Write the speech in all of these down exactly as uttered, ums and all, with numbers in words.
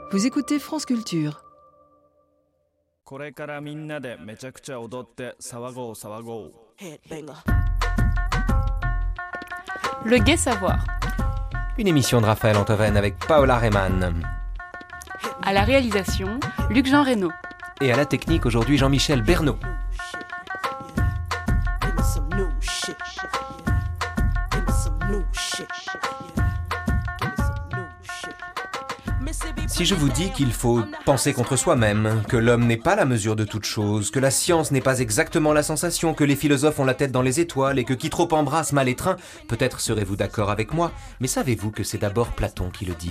Vous écoutez France Culture. これからみんなでめちゃくちゃ踊って騒ごう騒ごう。 Le Gai Savoir. Une émission de Raphaël Antoven avec Paola Rehmann. À la réalisation, Luc-Jean Reynaud. Et à la technique aujourd'hui Jean-Michel Bernot. Si je vous dis qu'il faut penser contre soi-même, que l'homme n'est pas la mesure de toute chose, que la science n'est pas exactement la sensation, que les philosophes ont la tête dans les étoiles et que qui trop embrasse mal étreint, peut-être serez-vous d'accord avec moi, mais savez-vous que c'est d'abord Platon qui le dit ?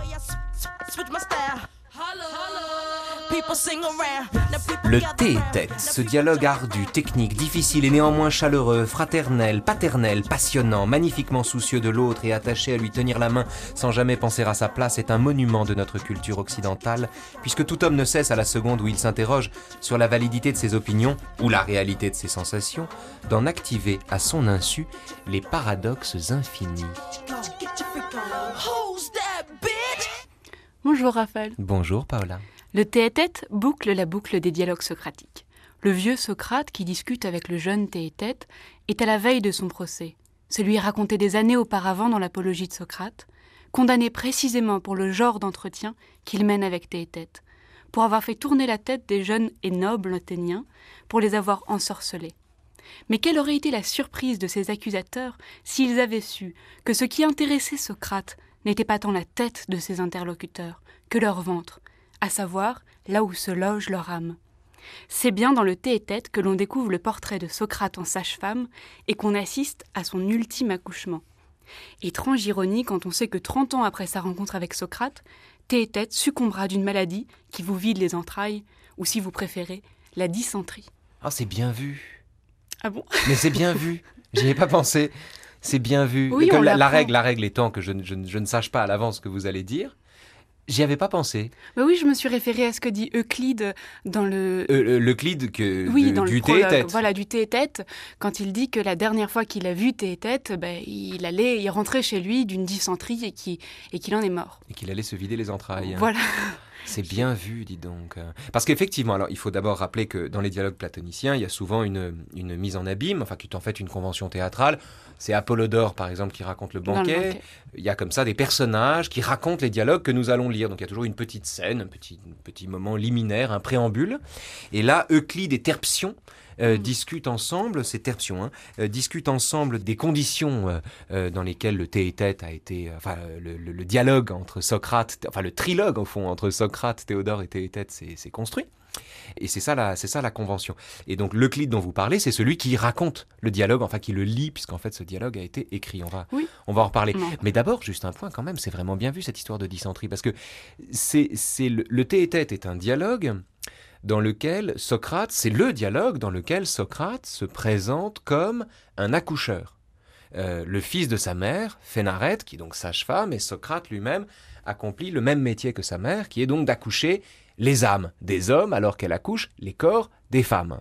Le tête-tête, ce dialogue ardu, technique, difficile et néanmoins chaleureux, fraternel, paternel, passionnant, magnifiquement soucieux de l'autre et attaché à lui tenir la main sans jamais penser à sa place, est un monument de notre culture occidentale, puisque tout homme ne cesse à la seconde où il s'interroge sur la validité de ses opinions ou la réalité de ses sensations, d'en activer à son insu les paradoxes infinis. Bonjour Raphaël. Bonjour Paola. Le tête-tête boucle la boucle des dialogues socratiques. Le vieux Socrate qui discute avec le jeune tête-tête est à la veille de son procès, celui raconté des années auparavant dans l'apologie de Socrate, condamné précisément pour le genre d'entretien qu'il mène avec tête-tête, pour avoir fait tourner la tête des jeunes et nobles Athéniens, pour les avoir ensorcelés. Mais quelle aurait été la surprise de ces accusateurs s'ils avaient su que ce qui intéressait Socrate n'était pas tant la tête de ses interlocuteurs que leur ventre, à savoir là où se loge leur âme. C'est bien dans le tête-tête que l'on découvre le portrait de Socrate en sage-femme et qu'on assiste à son ultime accouchement. Étrange ironie quand on sait que trente ans après sa rencontre avec Socrate, tête-tête succombera d'une maladie qui vous vide les entrailles, ou si vous préférez, la dysenterie. Ah, oh, c'est bien vu. Ah bon ? Mais c'est bien vu. J'y ai pas pensé. C'est bien vu. Oui, Comme on la, la l'apprend. règle, la règle étant que je, je, je ne sache pas à l'avance ce que vous allez dire. J'y avais pas pensé. Bah oui, je me suis référée à ce que dit Euclide dans le... Euh, l'Euclide que, Oui, de- dans du le prologue, tête-tête. voilà, du tête-tête, quand il dit que la dernière fois qu'il a vu tête-tête, ben, il allait, il rentrait chez lui d'une dysenterie et qu'il et qu'il en est mort. Et qu'il allait se vider les entrailles. Voilà. C'est bien vu, dis donc. Parce qu'effectivement, alors il faut d'abord rappeler que dans les dialogues platoniciens, il y a souvent une, une mise en abîme, enfin qui est en fait une convention théâtrale. C'est Apollodore, par exemple, qui raconte le Dans le banquet. banquet. Il y a comme ça des personnages qui racontent les dialogues que nous allons lire. Donc il y a toujours une petite scène, un petit, un petit moment liminaire, un préambule. Et là, Euclide et Terpsion euh, Mm. discutent ensemble, c'est Terpsion, hein, euh, discutent ensemble des conditions euh, euh, dans lesquelles le tête-tête a été, euh, enfin le, le- le dialogue entre Socrate, enfin le trilogue au fond entre Socrate, Théodore et tête-tête s'est s'est construit. Et c'est ça, la, c'est ça la convention. Et donc l'Euclide dont vous parlez, c'est celui qui raconte le dialogue, enfin qui le lit, puisqu'en fait ce dialogue a été écrit. On va, Oui. on va en reparler. Non. Mais d'abord, juste un point quand même, c'est vraiment bien vu cette histoire de dysenterie, parce que c'est, c'est le, le tête-tête est un dialogue dans lequel Socrate, c'est le dialogue dans lequel Socrate se présente comme un accoucheur. Euh, le fils de sa mère, Phénarète, qui est donc sage-femme, et Socrate lui-même accomplit le même métier que sa mère, qui est donc d'accoucher les âmes des hommes alors qu'elle accouche les corps des femmes.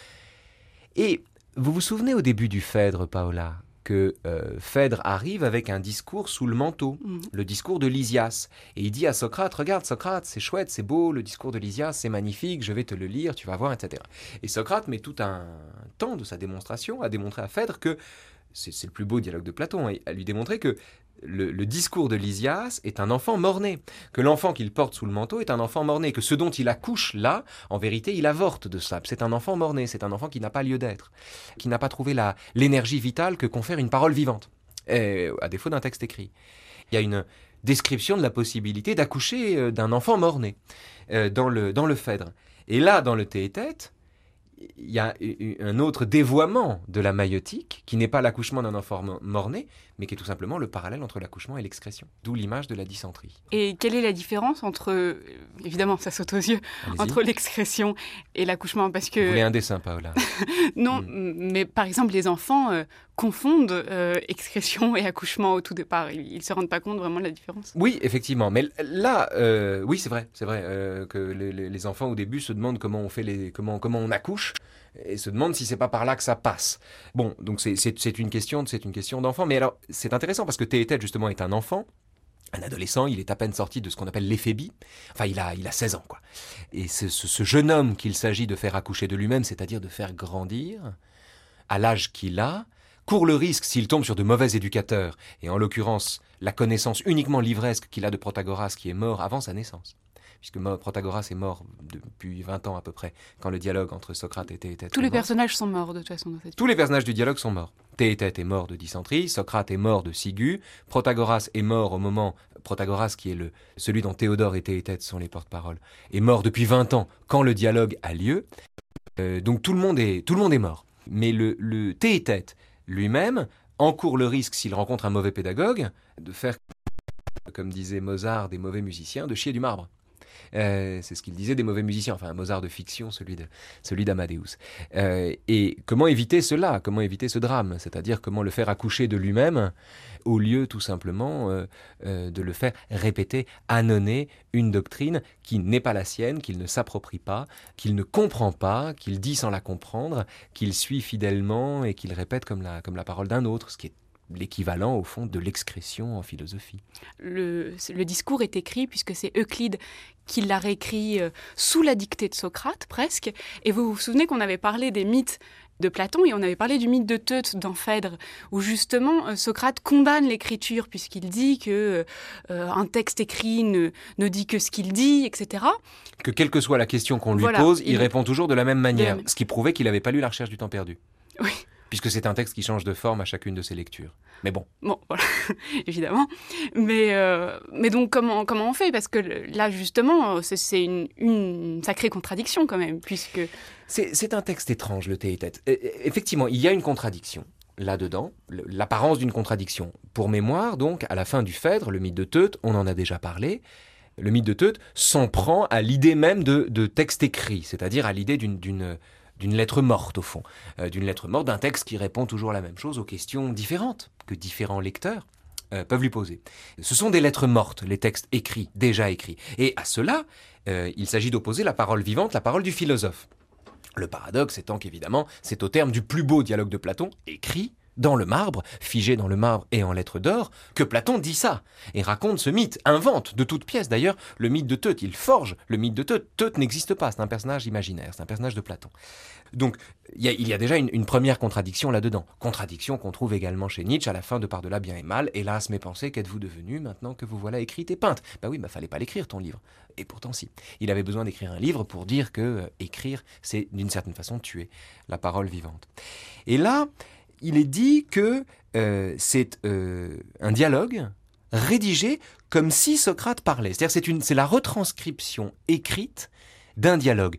Et vous vous souvenez au début du Phèdre, Paola, que euh, Phèdre arrive avec un discours sous le manteau, Mhm. le discours de Lysias. Et il dit à Socrate, regarde Socrate, c'est chouette, c'est beau, le discours de Lysias, c'est magnifique, je vais te le lire, tu vas voir, et cetera. Et Socrate met tout un temps de sa démonstration à démontrer à Phèdre que, c'est, c'est le plus beau dialogue de Platon, et à lui démontrer que le, le discours de Lysias est un enfant mort-né, que l'enfant qu'il porte sous le manteau est un enfant mort-né, que ce dont il accouche là, en vérité, il avorte de ça. C'est un enfant mort-né, c'est un enfant qui n'a pas lieu d'être, qui n'a pas trouvé la, l'énergie vitale que confère une parole vivante, et, à défaut d'un texte écrit. Il y a une description de la possibilité d'accoucher euh, d'un enfant mort-né euh, dans le, dans le Phèdre. Et là, dans le tête-tête, il y a un autre dévoiement de la maïotique, qui n'est pas l'accouchement d'un enfant mort-né, mais qui est tout simplement le parallèle entre l'accouchement et l'excrétion. D'où l'image de la dysenterie. Et quelle est la différence entre, euh, évidemment ça saute aux yeux, Allez-y. entre l'excrétion et l'accouchement, parce Vous voulez que... un dessin, Paola? Non, Mm. mais par exemple les enfants euh, confondent euh, excrétion et accouchement au tout départ. Ils ne se rendent pas compte vraiment de la différence. Oui, effectivement. Mais là, euh, oui, c'est vrai, c'est vrai euh, que les, les- les enfants au début se demandent comment on fait les, comment, comment on accouche, et se demandent si c'est pas par là que ça passe. Bon, donc c'est, c'est, c'est une question, c'est une question d'enfant. Mais alors, c'est intéressant parce que Théétète justement est un enfant. un adolescent, il est à peine sorti de ce qu'on appelle l'éphébie. Enfin, il a, il a seize ans, quoi. Et c'est ce, ce jeune homme qu'il s'agit de faire accoucher de lui-même, c'est-à-dire de faire grandir, à l'âge qu'il a, court le risque, s'il tombe sur de mauvais éducateurs, et en l'occurrence, la connaissance uniquement livresque qu'il a de Protagoras, qui est mort avant sa naissance. Puisque Protagoras est mort depuis vingt ans à peu près, quand le dialogue entre Socrate et Théétète. Tous les personnages sont morts de toute façon dans cette Tous les personnages du dialogue sont morts. Théétète est mort de dysenterie, Socrate est mort de ciguë, Protagoras est mort au moment... Protagoras, qui est le, celui dont Théodore et Théétète sont les porte-paroles, est mort depuis vingt ans quand le dialogue a lieu. Euh, donc tout le monde est, tout le monde est mort. Mais le, le Théétète lui-même encourt le risque, s'il rencontre un mauvais pédagogue, de faire, comme disait Mozart, des mauvais musiciens, de chier du marbre. Euh, c'est ce qu'il disait des mauvais musiciens, enfin un Mozart de fiction, celui, de, celui d'Amadeus. Euh, et comment éviter cela, comment éviter ce drame, c'est-à-dire comment le faire accoucher de lui-même, au lieu tout simplement euh, euh, de le faire répéter, ânonner une doctrine qui n'est pas la sienne, qu'il ne s'approprie pas, qu'il ne comprend pas, qu'il dit sans la comprendre, qu'il suit fidèlement et qu'il répète comme la, comme la parole d'un autre, ce qui est l'équivalent, au fond, de l'excrétion en philosophie. Le, le discours est écrit, puisque c'est Euclide qui l'a réécrit euh, sous la dictée de Socrate, presque. Et vous vous souvenez qu'on avait parlé des mythes de Platon, et on avait parlé du mythe de Teute dans Phèdre, où justement euh, Socrate condamne l'écriture, puisqu'il dit que euh, un texte écrit ne, ne dit que ce qu'il dit, et cetera. Que quelle que soit la question qu'on lui voilà, pose, il, il répond toujours de la même manière, de... ce qui prouvait qu'il n'avait pas lu La Recherche du temps perdu. Oui. Puisque c'est un texte qui change de forme à chacune de ses lectures. Mais bon. Bon, voilà, évidemment. Mais, euh, mais donc, comment, comment on fait ? Parce que là, justement, c'est, c'est une, une sacrée contradiction quand même, puisque... C'est, c'est un texte étrange, le Théétète. Effectivement, il y a une contradiction là-dedans, l'apparence d'une contradiction. Pour mémoire, donc, à la fin du Phèdre, le mythe de Teute, on en a déjà parlé, le mythe de Teute s'en prend à l'idée même de, de texte écrit, c'est-à-dire à l'idée d'une... d'une d'une lettre morte, au fond, euh, d'une lettre morte, d'un texte qui répond toujours la même chose aux questions différentes que différents lecteurs euh, peuvent lui poser. Ce sont des lettres mortes, les textes écrits, déjà écrits. Et à cela, euh, il s'agit d'opposer la parole vivante, la parole du philosophe. Le paradoxe étant qu'évidemment, c'est au terme du plus beau dialogue de Platon, écrit dans le marbre, figé dans le marbre et en lettres d'or, que Platon dit ça, et raconte ce mythe, invente de toutes pièces d'ailleurs le mythe de Teute, il forge le mythe de Teute. Teute n'existe pas, c'est un personnage imaginaire, c'est un personnage de Platon. Donc il y a, il y a déjà une, une première contradiction là-dedans, contradiction qu'on trouve également chez Nietzsche à la fin de Par-delà bien et mal, hélas mes pensées, qu'êtes-vous devenu maintenant que vous voilà écrite et peinte ? Ben oui, il ne fallait pas l'écrire ton livre, et pourtant si. Il avait besoin d'écrire un livre pour dire que euh, écrire, c'est d'une certaine façon tuer la parole vivante. Et là, il est dit que euh, c'est euh, un dialogue rédigé comme si Socrate parlait. C'est-à-dire c'est, une, c'est la retranscription écrite d'un dialogue.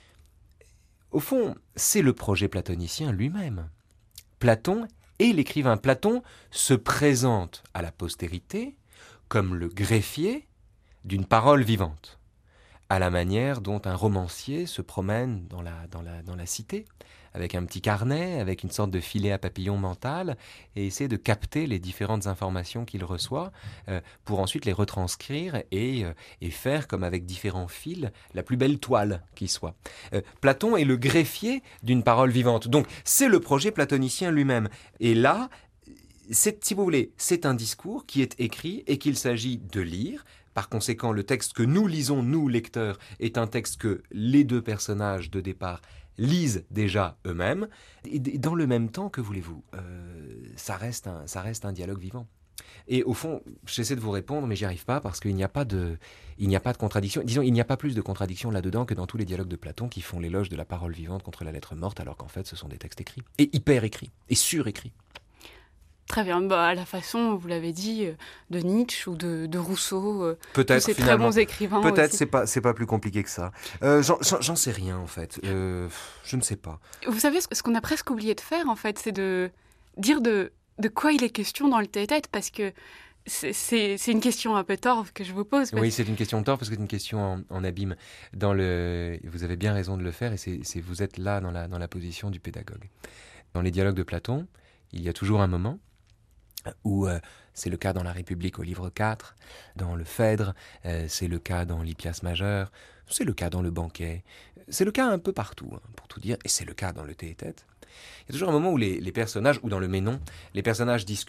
Au fond, c'est le projet platonicien lui-même. Platon et l'écrivain Platon se présentent à la postérité comme le greffier d'une parole vivante, à la manière dont un romancier se promène dans la, dans la, dans la cité, avec un petit carnet, avec une sorte de filet à papillon mental, et essaie de capter les différentes informations qu'il reçoit euh, pour ensuite les retranscrire et, euh, et faire, comme avec différents fils, la plus belle toile qui soit. Euh, Platon est le greffier d'une parole vivante. Donc, c'est le projet platonicien lui-même. Et là, c'est, si vous voulez, c'est un discours qui est écrit et qu'il s'agit de lire. Par conséquent, le texte que nous lisons, nous, lecteurs, est un texte que les deux personnages de départ lisent déjà eux-mêmes. Et dans le même temps, que voulez-vous, euh, ça reste un, ça reste un dialogue vivant. Et au fond, j'essaie de vous répondre, mais j'y arrive pas parce qu'il n'y a pas de, il n'y a pas de contradiction. Disons, il n'y a pas plus de contradiction là-dedans que dans tous les dialogues de Platon qui font l'éloge de la parole vivante contre la lettre morte, alors qu'en fait, ce sont des textes écrits. Et hyper écrits. Et surécrits. Très bien, bah, à la façon, vous l'avez dit, de Nietzsche ou de, de Rousseau, euh, peut-être, tous ces finalement. très bons écrivains Peut-être, aussi. c'est pas, c'est pas plus compliqué que ça. Euh, j'en, j'en, j'en sais rien, en fait. Euh, je ne sais pas. Vous savez, ce qu'on a presque oublié de faire, en fait, c'est de dire de, de quoi il est question dans le Théétète, parce que c'est, c'est, c'est une question un peu torve que je vous pose. Parce... Oui, c'est une question torve parce que c'est une question en, en abîme. Dans le, vous avez bien raison de le faire, et c'est, c'est vous êtes là dans la, dans la position du pédagogue. Dans les dialogues de Platon, il y a toujours un moment où euh, c'est le cas dans la République au livre quatre, dans le Phèdre, euh, c'est le cas dans l'Hippias majeur, c'est le cas dans le Banquet, c'est le cas un peu partout, hein, pour tout dire, et c'est le cas dans le Théétète. Il y a toujours un moment où les, les personnages, ou dans le Ménon, les personnages discutent,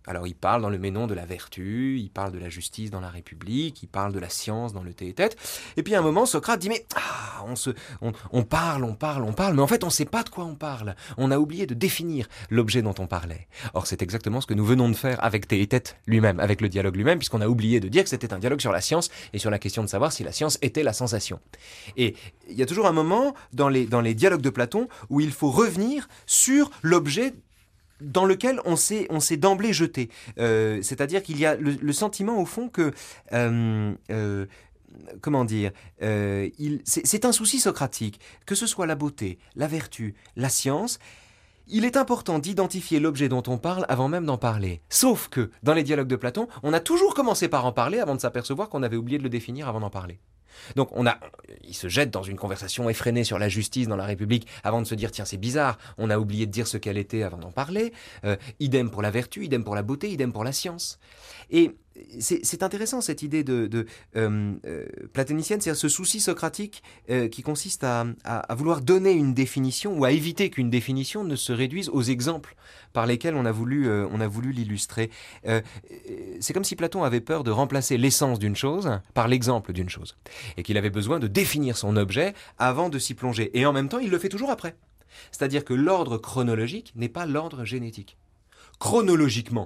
Alors il parle dans le ménon de la vertu, il parle de la justice dans la République, il parle de la science dans le Théétète. Et puis à un moment, Socrate dit, mais ah, on, se, on, on parle, on parle, on parle, mais en fait on ne sait pas de quoi on parle. On a oublié de définir l'objet dont on parlait. Or c'est exactement ce que nous venons de faire avec Théétète lui-même, avec le dialogue lui-même, puisqu'on a oublié de dire que c'était un dialogue sur la science et sur la question de savoir si la science était la sensation. Et il y a toujours un moment dans les, dans les dialogues de Platon où il faut revenir sur l'objet dans lequel on s'est, on s'est d'emblée jeté. Euh, c'est-à-dire qu'il y a le, le sentiment, au fond, que... Euh, euh, comment dire euh, il, c'est, c'est un souci socratique. Que ce soit la beauté, la vertu, la science, il est important d'identifier l'objet dont on parle avant même d'en parler. Sauf que, dans les dialogues de Platon, on a toujours commencé par en parler avant de s'apercevoir qu'on avait oublié de le définir avant d'en parler. Donc on a, il se jette dans une conversation effrénée sur la justice dans la République avant de se dire tiens c'est bizarre, on a oublié de dire ce qu'elle était avant d'en parler. Euh, idem pour la vertu, idem pour la beauté, idem pour la science. Et c'est, c'est intéressant cette idée de, de euh, euh, platonicienne, c'est-à-dire ce souci socratique euh, qui consiste à, à, à vouloir donner une définition ou à éviter qu'une définition ne se réduise aux exemples par lesquels on a voulu, euh, on a voulu l'illustrer. Euh, c'est comme si Platon avait peur de remplacer l'essence d'une chose par l'exemple d'une chose et qu'il avait besoin de définir son objet avant de s'y plonger. Et en même temps, il le fait toujours après. C'est-à-dire que l'ordre chronologique n'est pas l'ordre génétique. Chronologiquement,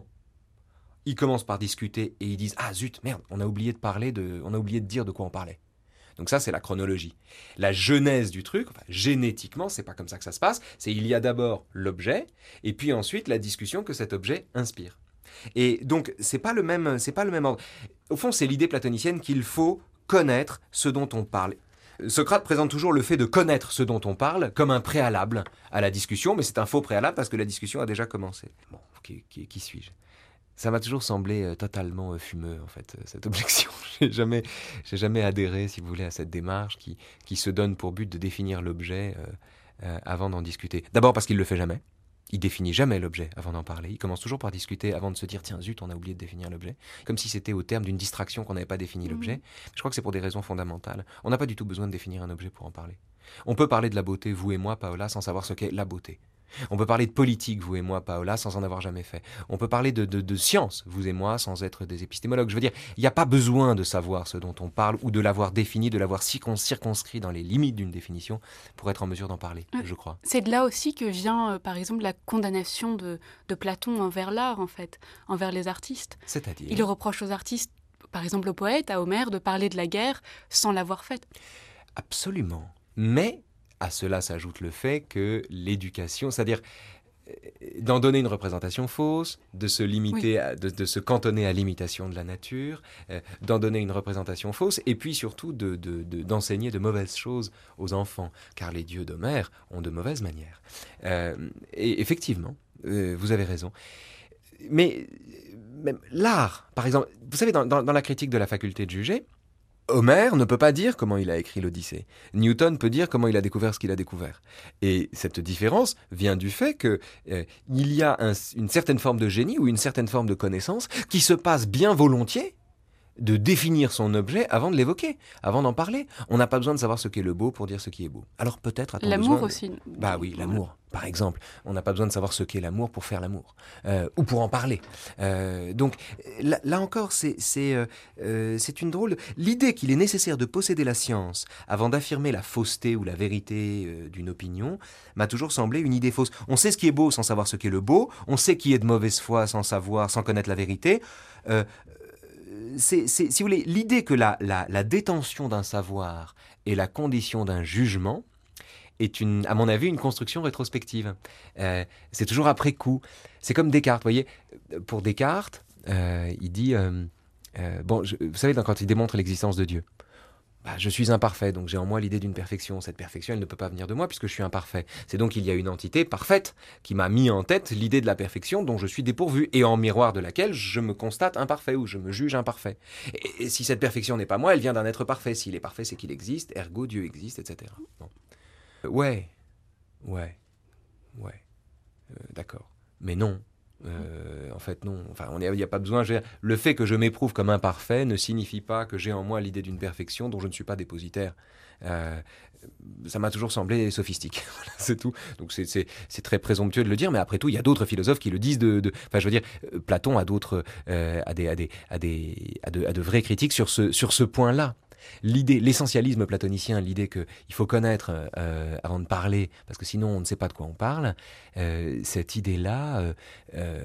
ils commencent par discuter et ils disent « Ah zut, merde, on a oublié de parler de, on a oublié de dire de quoi on parlait. » Donc ça, c'est la chronologie. La genèse du truc, enfin, génétiquement, c'est pas comme ça que ça se passe. C'est il y a d'abord l'objet et puis ensuite la discussion que cet objet inspire. Et donc, c'est pas le même, c'est pas le même ordre. Au fond, c'est l'idée platonicienne qu'il faut connaître ce dont on parle. Socrate présente toujours le fait de connaître ce dont on parle comme un préalable à la discussion, mais c'est un faux préalable parce que la discussion a déjà commencé. Bon, qui, qui, qui suis-je ? Ça m'a toujours semblé euh, totalement euh, fumeux, en fait, euh, cette objection. j'ai jamais, j'ai jamais adhéré, si vous voulez, à cette démarche qui, qui se donne pour but de définir l'objet euh, euh, avant d'en discuter. D'abord parce qu'il ne le fait jamais. Il définit jamais l'objet avant d'en parler. Il commence toujours par discuter avant de se dire « Tiens, zut, on a oublié de définir l'objet. » Comme si c'était au terme d'une distraction qu'on n'avait pas défini mmh. l'objet. Je crois que c'est pour des raisons fondamentales. On n'a pas du tout besoin de définir un objet pour en parler. On peut parler de la beauté, vous et moi, Paola, sans savoir ce qu'est la beauté. On peut parler de politique, vous et moi, Paola, sans en avoir jamais fait. On peut parler de, de, de science, vous et moi, sans être des épistémologues. Je veux dire, il n'y a pas besoin de savoir ce dont on parle ou de l'avoir défini, de l'avoir circonscrit dans les limites d'une définition pour être en mesure d'en parler, je crois. C'est de là aussi que vient, euh, par exemple, la condamnation de, de Platon envers l'art, en fait, envers les artistes. C'est-à-dire ? Il reproche aux artistes, par exemple aux poètes, à Homère, de parler de la guerre sans l'avoir faite. Absolument. Mais... à cela s'ajoute le fait que l'éducation, c'est-à-dire d'en donner une représentation fausse, de se limiter, oui. à, de, de se cantonner à l'imitation de la nature, euh, d'en donner une représentation fausse, et puis surtout de, de, de, d'enseigner de mauvaises choses aux enfants, car les dieux d'Homère ont de mauvaises manières. Euh, et effectivement, euh, vous avez raison. Mais même l'art, par exemple, vous savez, dans, dans, dans la critique de la faculté de juger, Homère ne peut pas dire comment il a écrit l'Odyssée. Newton peut dire comment il a découvert ce qu'il a découvert. Et cette différence vient du fait qu'il euh, y a un, une certaine forme de génie ou une certaine forme de connaissance qui se passe bien volontiers de définir son objet avant de l'évoquer, avant d'en parler. On n'a pas besoin de savoir ce qu'est le beau pour dire ce qui est beau. Alors peut-être a-t-on l'amour besoin... aussi. Bah oui, l'amour, par exemple. On n'a pas besoin de savoir ce qu'est l'amour pour faire l'amour, euh, ou pour en parler. Euh, donc là, là encore, c'est, c'est, euh, c'est une drôle... L'idée qu'il est nécessaire de posséder la science avant d'affirmer la fausseté ou la vérité euh, d'une opinion m'a toujours semblé une idée fausse. On sait ce qui est beau sans savoir ce qu'est le beau, on sait qui est de mauvaise foi sans savoir, sans connaître la vérité. Euh, C'est, c'est, si vous voulez, l'idée que la, la, la détention d'un savoir est la condition d'un jugement est, une, à mon avis, une construction rétrospective. Euh, c'est toujours après coup. C'est comme Descartes, vous voyez. Pour Descartes, euh, il dit... Euh, euh, bon, je, vous savez, quand il démontre l'existence de Dieu, bah, je suis imparfait, donc j'ai en moi l'idée d'une perfection. Cette perfection, elle ne peut pas venir de moi puisque je suis imparfait. C'est donc qu'il y a une entité parfaite qui m'a mis en tête l'idée de la perfection dont je suis dépourvu et en miroir de laquelle je me constate imparfait ou je me juge imparfait. Et, et si cette perfection n'est pas moi, elle vient d'un être parfait. S'il est parfait, c'est qu'il existe, ergo Dieu existe, et cetera. Bon. Ouais, ouais, ouais, euh, d'accord. Mais non. Euh, en fait non, enfin, il n'y a, a pas besoin. Le fait que je m'éprouve comme imparfait ne signifie pas que j'ai en moi l'idée d'une perfection dont je ne suis pas dépositaire. Euh, ça m'a toujours semblé sophistique. Voilà, c'est tout. Donc c'est, c'est, c'est très présomptueux de le dire, mais après tout, il y a d'autres philosophes qui le disent. De, de... Enfin, je veux dire, Platon a d'autres, euh, a des, a des, a des, a de, a de vraies critiques sur ce, sur ce point-là. L'idée, l'essentialisme platonicien, l'idée qu'il faut connaître euh, avant de parler, parce que sinon on ne sait pas de quoi on parle, euh, cette idée-là euh, euh,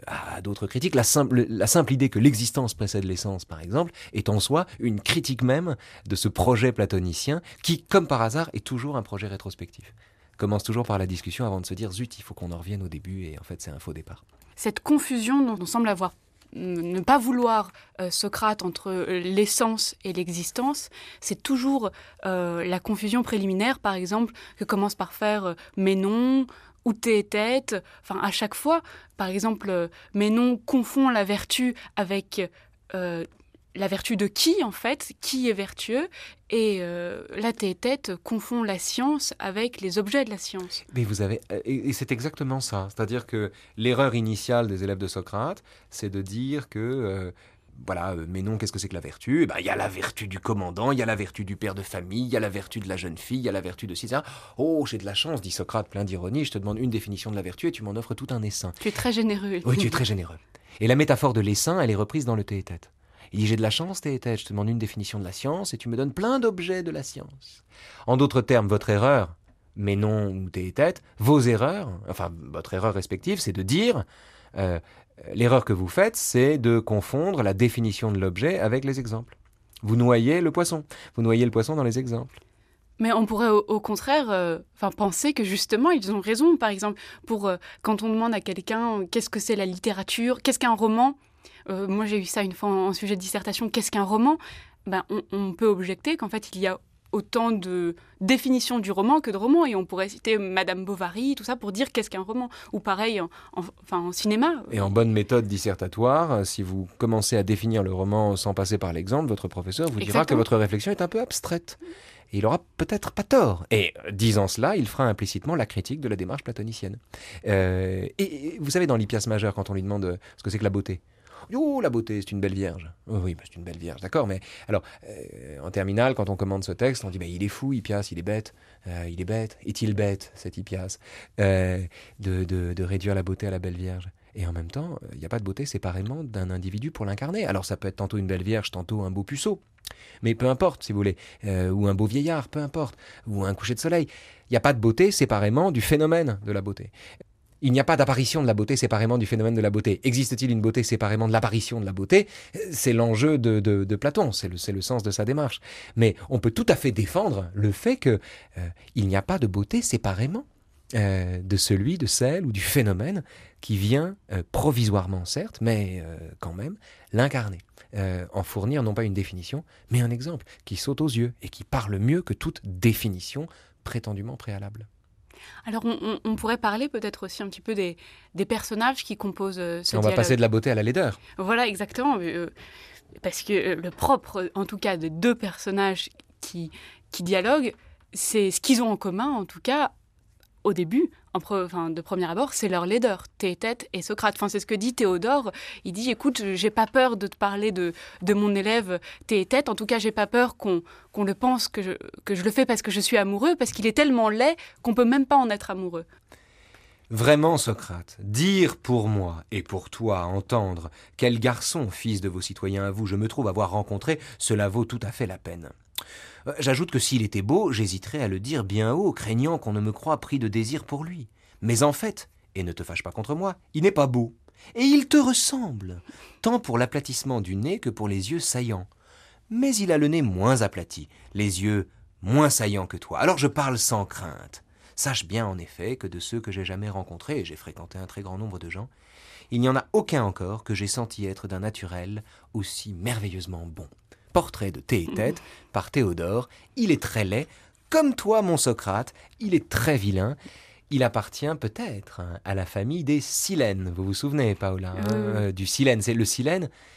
a d'autres critiques. La simple, la simple idée que l'existence précède l'essence, par exemple, est en soi une critique même de ce projet platonicien qui, comme par hasard, est toujours un projet rétrospectif. Commence toujours par la discussion avant de se dire « zut, il faut qu'on en revienne au début » et en fait c'est un faux départ. Cette confusion dont on semble avoir ne pas vouloir euh, Socrate entre l'essence et l'existence, c'est toujours euh, la confusion préliminaire, par exemple, que commence par faire euh, Ménon ou Théétète. Enfin, à chaque fois, par exemple, euh, Ménon confond la vertu avec euh, la vertu de qui, en fait, qui est vertueux, et euh, la Théétète confond la science avec les objets de la science. Mais vous avez, et, et c'est exactement ça. C'est-à-dire que l'erreur initiale des élèves de Socrate, c'est de dire que, euh, voilà, mais non, qu'est-ce que c'est que la vertu ? Eh ben, il y a la vertu du commandant, il y a la vertu du père de famille, il y a la vertu de la jeune fille, il y a la vertu de César. Oh, j'ai de la chance, dit Socrate, plein d'ironie, je te demande une définition de la vertu et tu m'en offres tout un essaim. Tu es très généreux. Oui, tu es très généreux. Et la métaphore de l'essaim, elle est reprise dans le Théétète. Il dit, j'ai de la chance, Théétète, je te demande une définition de la science et tu me donnes plein d'objets de la science. En d'autres termes, votre erreur, mais non ou Théétète, vos erreurs, enfin votre erreur respective, c'est de dire, euh, l'erreur que vous faites, c'est de confondre la définition de l'objet avec les exemples. Vous noyez le poisson, vous noyez le poisson dans les exemples. Mais on pourrait au, au contraire euh, penser que justement, ils ont raison. Par exemple, pour, euh, quand on demande à quelqu'un euh, qu'est-ce que c'est la littérature, qu'est-ce qu'un roman, euh, moi j'ai eu ça une fois en, en sujet de dissertation, qu'est-ce qu'un roman, ben, on, on peut objecter qu'en fait il y a autant de définitions du roman que de romans, et on pourrait citer Madame Bovary, tout ça, pour dire qu'est-ce qu'un roman, ou pareil en, en, enfin, en cinéma. Et en bonne méthode dissertatoire, si vous commencez à définir le roman sans passer par l'exemple, votre professeur vous dira Exactement. Que votre réflexion est un peu abstraite. Et il aura peut-être pas tort. Et disant cela, il fera implicitement la critique de la démarche platonicienne. Euh, et, et vous savez, dans l'Hippias majeur, quand on lui demande ce que c'est que la beauté, oh, la beauté, c'est une belle vierge. Oh, oui, bah, c'est une belle vierge, d'accord. Mais alors, euh, en terminale, quand on commande ce texte, on dit bah, il est fou, Hippias, il est bête. Euh, il est bête. Est-il bête, cet Hippias, euh, de, de, de réduire la beauté à la belle vierge? Et en même temps, il n'y a pas de beauté séparément d'un individu pour l'incarner. Alors, ça peut être tantôt une belle vierge, tantôt un beau puceau. Mais peu importe, si vous voulez, euh, ou un beau vieillard, peu importe, ou un coucher de soleil. Il n'y a pas de beauté séparément du phénomène de la beauté. Il n'y a pas d'apparition de la beauté séparément du phénomène de la beauté. Existe-t-il une beauté séparément de l'apparition de la beauté ? C'est l'enjeu de, de, de Platon, c'est le, c'est le sens de sa démarche. Mais on peut tout à fait défendre le fait qu'il euh, n'y a pas de beauté séparément euh, de celui, de celle ou du phénomène qui vient euh, provisoirement, certes, mais euh, quand même, l'incarner. Euh, en fournir non pas une définition, mais un exemple qui saute aux yeux et qui parle mieux que toute définition prétendument préalable. Alors on, on, on pourrait parler peut-être aussi un petit peu des, des personnages qui composent euh, ce On dialogue. va passer de la beauté à la laideur. Voilà, exactement. Euh, parce que euh, le propre, en tout cas, de deux personnages qui, qui dialoguent, c'est ce qu'ils ont en commun, en tout cas, au début, en pre, enfin, de premier abord, c'est leur laideur, Théétète et Socrate. Enfin, c'est ce que dit Théodore. Il dit, écoute, j'ai pas peur de te parler de, de mon élève Théétète. En tout cas, j'ai pas peur qu'on, qu'on le pense que je, que je le fais parce que je suis amoureux, parce qu'il est tellement laid qu'on peut même pas en être amoureux. Vraiment, Socrate, dire pour moi et pour toi, entendre quel garçon, fils de vos citoyens à vous, je me trouve avoir rencontré, cela vaut tout à fait la peine. J'ajoute que s'il était beau, j'hésiterais à le dire bien haut, craignant qu'on ne me croie pris de désir pour lui. Mais en fait, et ne te fâche pas contre moi, il n'est pas beau. Et il te ressemble, tant pour l'aplatissement du nez que pour les yeux saillants. Mais il a le nez moins aplati, les yeux moins saillants que toi. Alors je parle sans crainte. Sache bien en effet que de ceux que j'ai jamais rencontrés, et j'ai fréquenté un très grand nombre de gens, il n'y en a aucun encore que j'ai senti être d'un naturel aussi merveilleusement bon. Portrait de Théétète par Théodore. Il est très laid, comme toi, mon Socrate. Il est très vilain. Il appartient peut-être à la famille des Silènes. Vous vous souvenez, Paola, hein, euh... du Silène. C'est le Silène.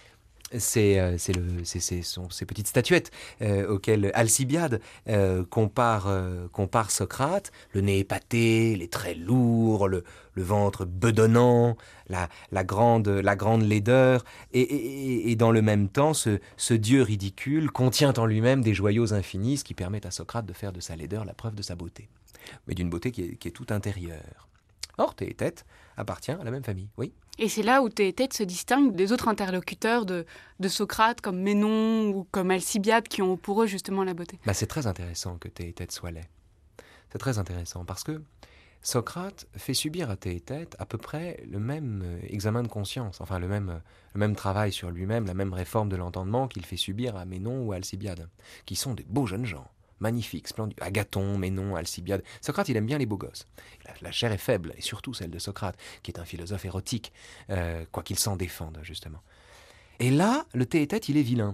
c'est, euh, c'est le, c'est, c'est son- ces petites statuettes euh, auxquelles Alcibiade euh, compare, euh, compare Socrate, le nez épaté, les traits lourds, le, le ventre bedonnant, la, la, grande, la grande laideur, et, et- et dans le même temps, ce, ce dieu ridicule contient en lui-même des joyaux infinis, ce qui permet à Socrate de faire de sa laideur la preuve de sa beauté, mais d'une beauté qui est, qui est toute intérieure. Or, Théétète appartient à la même famille, oui. Et c'est là où Théétète se distingue des autres interlocuteurs de, de Socrate, comme Ménon ou comme Alcibiade, qui ont pour eux justement la beauté. Bah, c'est très intéressant que Théétète soit laid. C'est très intéressant parce que Socrate fait subir à Théétète à peu près le même euh, examen de conscience, enfin le même, euh, le même travail sur lui-même, la même réforme de l'entendement qu'il fait subir à Ménon ou à Alcibiade, qui sont des beaux jeunes gens, magnifiques, splendides. Agathon, Ménon, Alcibiade. Socrate, il aime bien les beaux gosses. La, la chair est faible, et surtout celle de Socrate, qui est un philosophe érotique, euh, quoiqu'il s'en défende, justement. Et là, le Théétète, il est vilain.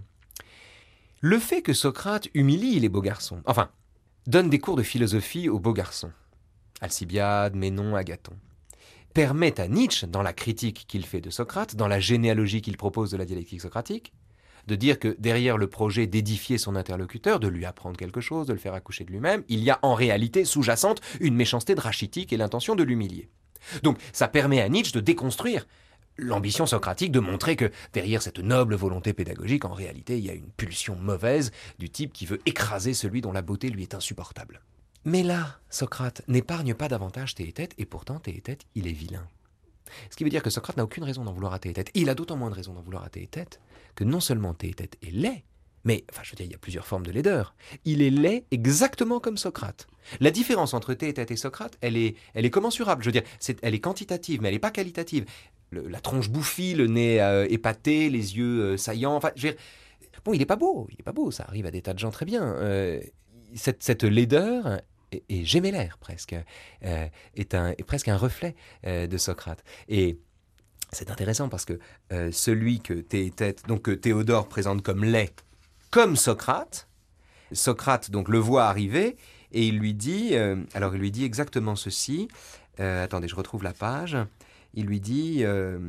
Le fait que Socrate humilie les beaux garçons, enfin, donne des cours de philosophie aux beaux garçons, Alcibiade, Ménon, Agathon, permet à Nietzsche, dans la critique qu'il fait de Socrate, dans la généalogie qu'il propose de la dialectique socratique, de dire que derrière le projet d'édifier son interlocuteur, de lui apprendre quelque chose, de le faire accoucher de lui-même, il y a en réalité sous-jacente une méchanceté drachitique et l'intention de l'humilier. Donc ça permet à Nietzsche de déconstruire l'ambition socratique, de montrer que derrière cette noble volonté pédagogique, en réalité, il y a une pulsion mauvaise du type qui veut écraser celui dont la beauté lui est insupportable. Mais là, Socrate n'épargne pas davantage Théétète, et pourtant Théétète, il est vilain. Ce qui veut dire que Socrate n'a aucune raison d'en vouloir à Théétète. Et il a d'autant moins de raison d'en vouloir à Théétète que non seulement Théétète est laid, mais, enfin je veux dire, il y a plusieurs formes de laideur. Il est laid exactement comme Socrate. La différence entre Théétète et Socrate, elle est, elle est commensurable. Je veux dire, c'est, elle est quantitative, mais elle n'est pas qualitative. Le- la tronche bouffie, le nez euh, épaté, les yeux euh, saillants, enfin, je veux dire, bon, il n'est pas beau, il n'est pas beau, ça arrive à des tas de gens très bien. Euh, cette, cette laideur est, est gémellaire presque, euh, est, un, est presque un reflet euh, de Socrate. Et c'est intéressant parce que euh, celui que Théétète, donc que Théodore présente comme laid, comme Socrate, Socrate donc le voit arriver et il lui dit, euh, alors il lui dit exactement ceci. Euh, attendez, je retrouve la page. Il lui dit, euh,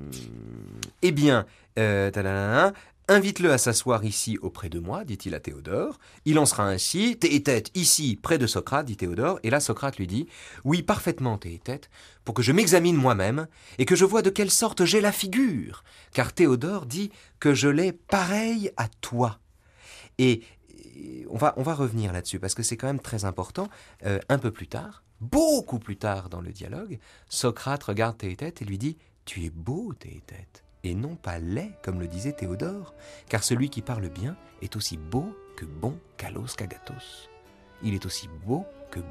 eh bien, euh, tadadada, invite-le à s'asseoir ici auprès de moi, dit-il à Théodore. Il en sera ainsi, Théétète ici près de Socrate, dit Théodore. Et là, Socrate lui dit, oui, parfaitement, Théétète, pour que je m'examine moi-même et que je vois de quelle sorte j'ai la figure. Car Théodore dit que je l'ai pareil à toi. Et on va, on va revenir là-dessus parce que c'est quand même très important. Euh, un peu plus tard, beaucoup plus tard dans le dialogue, Socrate regarde Théétète et lui dit « Tu es beau, Théétète, et non pas laid, comme le disait Théodore, car celui qui parle bien est aussi beau que bon qu'Alos qu'Agathos. Il est aussi beau que bon. »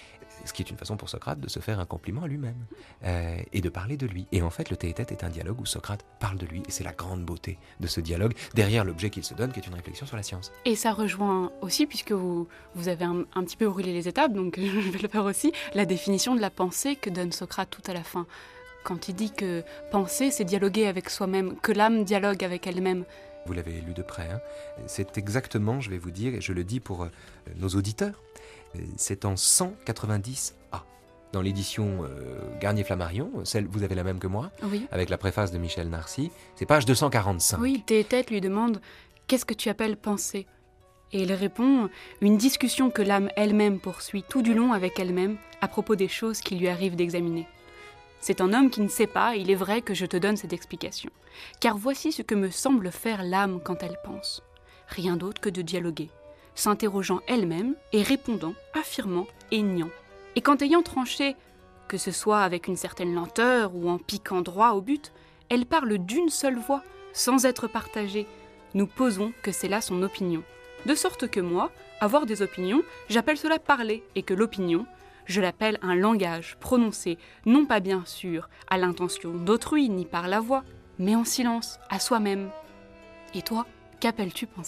Ce qui est une façon pour Socrate de se faire un compliment à lui-même euh, et de parler de lui. Et en fait, le Théétète est un dialogue où Socrate parle de lui, et c'est la grande beauté de ce dialogue, derrière l'objet qu'il se donne, qui est une réflexion sur la science. Et ça rejoint aussi, puisque vous, vous avez un, un petit peu brûlé les étapes, donc je vais le faire aussi, la définition de la pensée que donne Socrate tout à la fin. Quand il dit que penser, c'est dialoguer avec soi-même, que l'âme dialogue avec elle-même. Vous l'avez lu de près, hein. C'est exactement, je vais vous dire, et je le dis pour euh, nos auditeurs, c'est en cent quatre-vingt-dix A. Dans l'édition euh, Garnier-Flammarion, celle, vous avez la même que moi, Oui. avec la préface de Michel Narcy, c'est page deux cent quarante-cinq. Oui, Théétète lui demande « Qu'est-ce que tu appelles penser ?» Et il répond « Une discussion que l'âme elle-même poursuit tout du long avec elle-même à propos des choses qui lui arrivent d'examiner. C'est un homme qui ne sait pas, il est vrai que je te donne cette explication. Car voici ce que me semble faire l'âme quand elle pense. Rien d'autre que de dialoguer, s'interrogeant elle-même et répondant, affirmant et niant. Et quand ayant tranché, que ce soit avec une certaine lenteur ou en piquant droit au but, elle parle d'une seule voix, sans être partagée. Nous posons que c'est là son opinion. De sorte que moi, avoir des opinions, j'appelle cela parler, et que l'opinion, je l'appelle un langage prononcé, non pas bien sûr à l'intention d'autrui ni par la voix, mais en silence, à soi-même. Et toi, qu'appelles-tu penser ?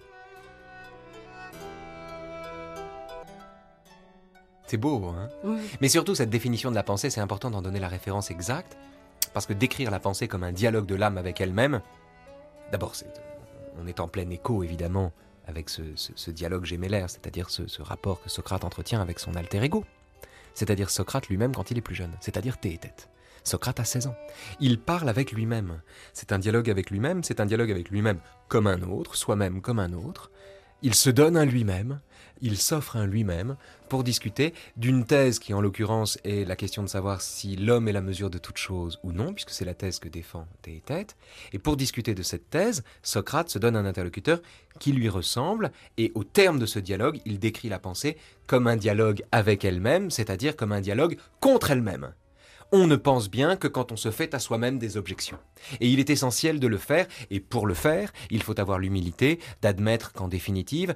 C'est beau, hein ? Oui. Mais surtout, cette définition de la pensée, c'est important d'en donner la référence exacte, parce que décrire la pensée comme un dialogue de l'âme avec elle-même, d'abord, c'est, on est en plein écho, évidemment, avec ce, ce, ce dialogue gémellaire, c'est-à-dire ce, ce rapport que Socrate entretient avec son alter ego, c'est-à-dire Socrate lui-même quand il est plus jeune, c'est-à-dire Théétète. Socrate a seize ans. Il parle avec lui-même. C'est un dialogue avec lui-même, c'est un dialogue avec lui-même comme un autre, soi-même comme un autre. Il se donne un lui-même, il s'offre un lui-même pour discuter d'une thèse qui, en l'occurrence, est la question de savoir si l'homme est la mesure de toute chose ou non, puisque c'est la thèse que défend Théétète. Et pour discuter de cette thèse, Socrate se donne un interlocuteur qui lui ressemble, et au terme de ce dialogue, il décrit la pensée comme un dialogue avec elle-même, c'est-à-dire comme un dialogue contre elle-même. On ne pense bien que quand on se fait à soi-même des objections. Et il est essentiel de le faire, et pour le faire, il faut avoir l'humilité d'admettre qu'en définitive,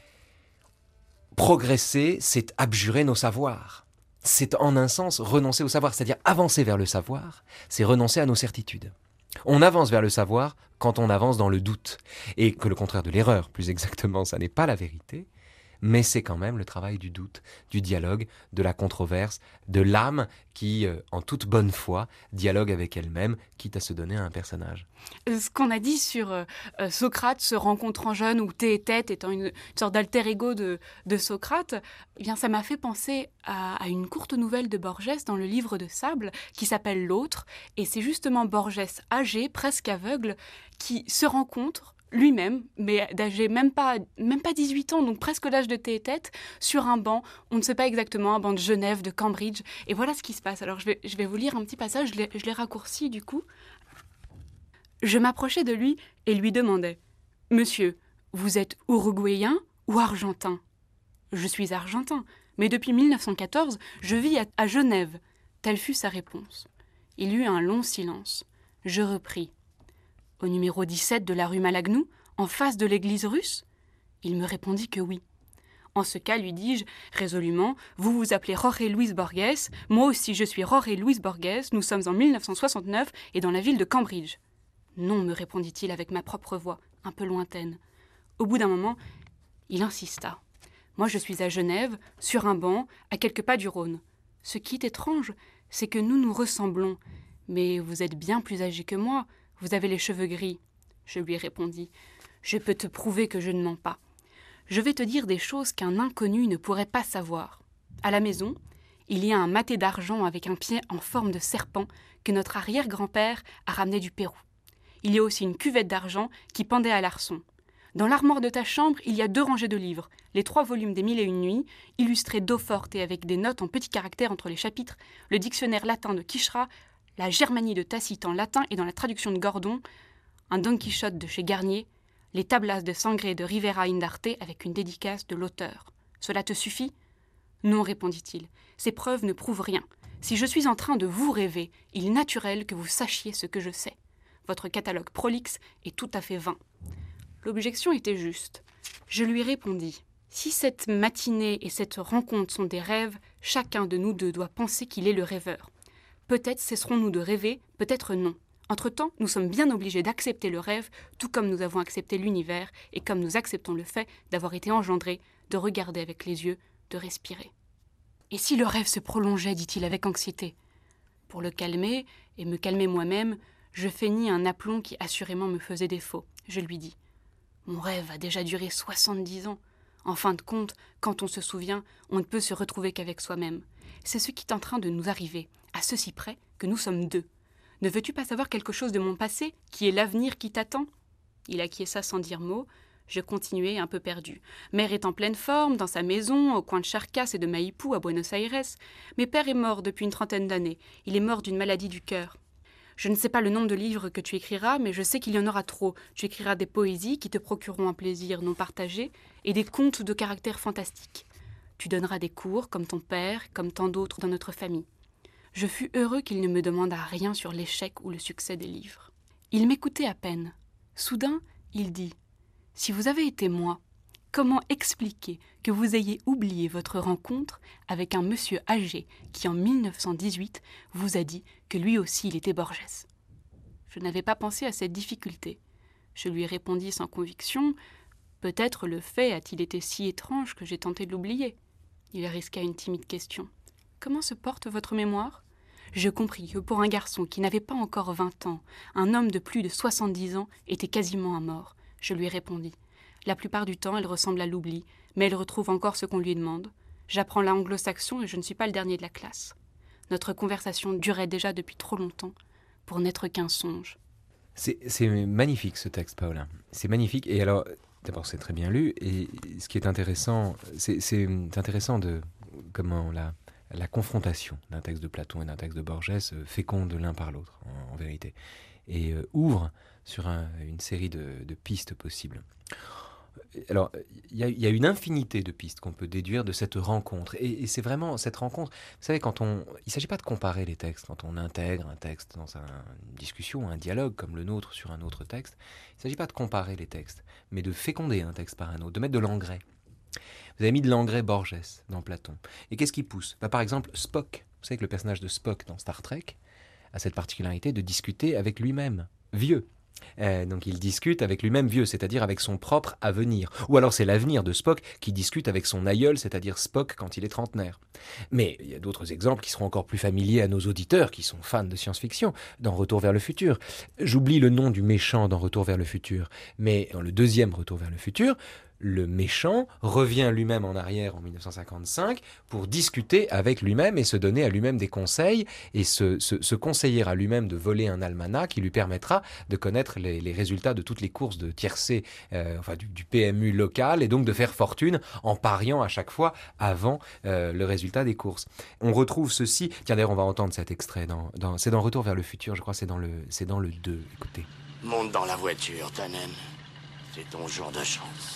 progresser, c'est abjurer nos savoirs. C'est en un sens renoncer au savoir, c'est-à-dire avancer vers le savoir, c'est renoncer à nos certitudes. On avance vers le savoir quand on avance dans le doute, et que le contraire de l'erreur, plus exactement, ça n'est pas la vérité, mais c'est quand même le travail du doute, du dialogue, de la controverse, de l'âme qui, euh, en toute bonne foi, dialogue avec elle-même, quitte à se donner à un personnage. Ce qu'on a dit sur euh, Socrate se rencontrant jeune ou Théétète étant une, une sorte d'alter ego de, de Socrate, eh bien ça m'a fait penser à, à une courte nouvelle de Borges dans le livre de Sable qui s'appelle L'autre, et c'est justement Borges âgé, presque aveugle, qui se rencontre lui-même, mais d'âge même pas, même pas dix-huit ans, donc presque l'âge de Théétète, sur un banc, on ne sait pas exactement, un banc de Genève, de Cambridge, et voilà ce qui se passe. Alors je vais, je vais vous lire un petit passage, je l'ai, je l'ai raccourci du coup. Je m'approchais de lui et lui demandais « Monsieur, vous êtes uruguayen ou argentin ?»« Je suis argentin, mais depuis mille neuf cent quatorze, je vis à, à Genève. » Telle fut sa réponse. Il y eut un long silence. Je repris. Au numéro dix-sept de la rue Malagnou, en face de l'église russe ? Il me répondit que oui. En ce cas, lui dis-je résolument, vous vous appelez Jorge Luis Borges, moi aussi je suis Jorge Luis Borges, nous sommes en mille neuf cent soixante-neuf et dans la ville de Cambridge. Non, me répondit-il avec ma propre voix, un peu lointaine. Au bout d'un moment, il insista. Moi je suis à Genève, sur un banc, à quelques pas du Rhône. Ce qui est étrange, c'est que nous nous ressemblons, mais vous êtes bien plus âgé que moi. Vous avez les cheveux gris. Je lui répondis. Je peux te prouver que je ne mens pas. Je vais te dire des choses qu'un inconnu ne pourrait pas savoir. À la maison, il y a un maté d'argent avec un pied en forme de serpent que notre arrière-grand-père a ramené du Pérou. Il y a aussi une cuvette d'argent qui pendait à l'arçon. Dans l'armoire de ta chambre, il y a deux rangées de livres, les trois volumes des Mille et une nuits, illustrés d'eau forte et avec des notes en petits caractères entre les chapitres, le dictionnaire latin de Quichera, la Germanie de Tacite en latin et dans la traduction de Gordon, un Don Quichotte de chez Garnier, les tablas de Sangré de Rivera Indarte avec une dédicace de l'auteur. Cela te suffit ? Non, répondit-il. Ces preuves ne prouvent rien. Si je suis en train de vous rêver, il est naturel que vous sachiez ce que je sais. Votre catalogue prolixe est tout à fait vain. L'objection était juste. Je lui répondis. Si cette matinée et cette rencontre sont des rêves, chacun de nous deux doit penser qu'il est le rêveur. Peut-être cesserons-nous de rêver, peut-être non. Entre-temps, nous sommes bien obligés d'accepter le rêve, tout comme nous avons accepté l'univers et comme nous acceptons le fait d'avoir été engendrés, de regarder avec les yeux, de respirer. Et si le rêve se prolongeait, dit-il avec anxiété. Pour le calmer, et me calmer moi-même, je feignis un aplomb qui assurément me faisait défaut. Je lui dis « Mon rêve a déjà duré soixante-dix ans. En fin de compte, quand on se souvient, on ne peut se retrouver qu'avec soi-même. C'est ce qui est en train de nous arriver, à ceci près que nous sommes deux. Ne veux-tu pas savoir quelque chose de mon passé, qui est l'avenir qui t'attend ?» Il acquiesça sans dire mot. Je continuai un peu perdu. Mère est en pleine forme, dans sa maison, au coin de Charcas et de Maipú, à Buenos Aires. Mais père est mort depuis une trentaine d'années. Il est mort d'une maladie du cœur. Je ne sais pas le nombre de livres que tu écriras, mais je sais qu'il y en aura trop. Tu écriras des poésies qui te procureront un plaisir non partagé et des contes de caractère fantastique. Tu donneras des cours, comme ton père, comme tant d'autres dans notre famille. Je fus heureux qu'il ne me demandât rien sur l'échec ou le succès des livres. Il m'écoutait à peine. Soudain, il dit « Si vous avez été moi, comment expliquer que vous ayez oublié votre rencontre avec un monsieur âgé qui, en mille neuf cent dix-huit, vous a dit que lui aussi il était Borges ?» Je n'avais pas pensé à cette difficulté. Je lui répondis sans conviction « Peut-être le fait a-t-il été si étrange que j'ai tenté de l'oublier. » Il risqua une timide question. « Comment se porte votre mémoire ?» Je compris que pour un garçon qui n'avait pas encore vingt ans, un homme de plus de soixante-dix ans était quasiment un mort. Je lui répondis. La plupart du temps, elle ressemble à l'oubli, mais elle retrouve encore ce qu'on lui demande. J'apprends l'anglo-saxon et je ne suis pas le dernier de la classe. Notre conversation durait déjà depuis trop longtemps pour n'être qu'un songe. C'est, c'est magnifique ce texte, Paola. C'est magnifique. Et alors, d'abord, c'est très bien lu. Et ce qui est intéressant, c'est, c'est intéressant de comment la, la confrontation d'un texte de Platon et d'un texte de Borges féconde l'un par l'autre, en, en vérité, et euh, ouvre sur un, une série de, de pistes possibles. Alors, il y, y a une infinité de pistes qu'on peut déduire de cette rencontre. Et, et c'est vraiment cette rencontre. Vous savez, quand on, il ne s'agit pas de comparer les textes. Quand on intègre un texte dans un, une discussion, un dialogue comme le nôtre sur un autre texte, il ne s'agit pas de comparer les textes, mais de féconder un texte par un autre, de mettre de l'engrais. Vous avez mis de l'engrais Borges dans Platon. Et qu'est-ce qui pousse ? Bah, Par exemple, Spock. Vous savez que le personnage de Spock dans Star Trek a cette particularité de discuter avec lui-même, vieux. Euh, donc il discute avec lui-même vieux, c'est-à-dire avec son propre avenir. Ou alors c'est l'avenir de Spock qui discute avec son aïeul, c'est-à-dire Spock quand il est trentenaire. Mais il y a d'autres exemples qui seront encore plus familiers à nos auditeurs qui sont fans de science-fiction, dans Retour vers le futur. J'oublie le nom du méchant dans Retour vers le futur, mais dans le deuxième Retour vers le futur, le méchant revient lui-même en arrière en dix-neuf cent cinquante-cinq pour discuter avec lui-même et se donner à lui-même des conseils et se, se, se conseiller à lui-même de voler un almanach qui lui permettra de connaître les, les résultats de toutes les courses de tiercé, euh, enfin du, du P M U local et donc de faire fortune en pariant à chaque fois avant euh, le résultat des courses. On retrouve ceci, tiens d'ailleurs on va entendre cet extrait, dans, dans, c'est dans Retour vers le futur, je crois c'est dans le, c'est dans le deux, écoutez. Monte dans la voiture, Tannen. C'est ton jour de chance.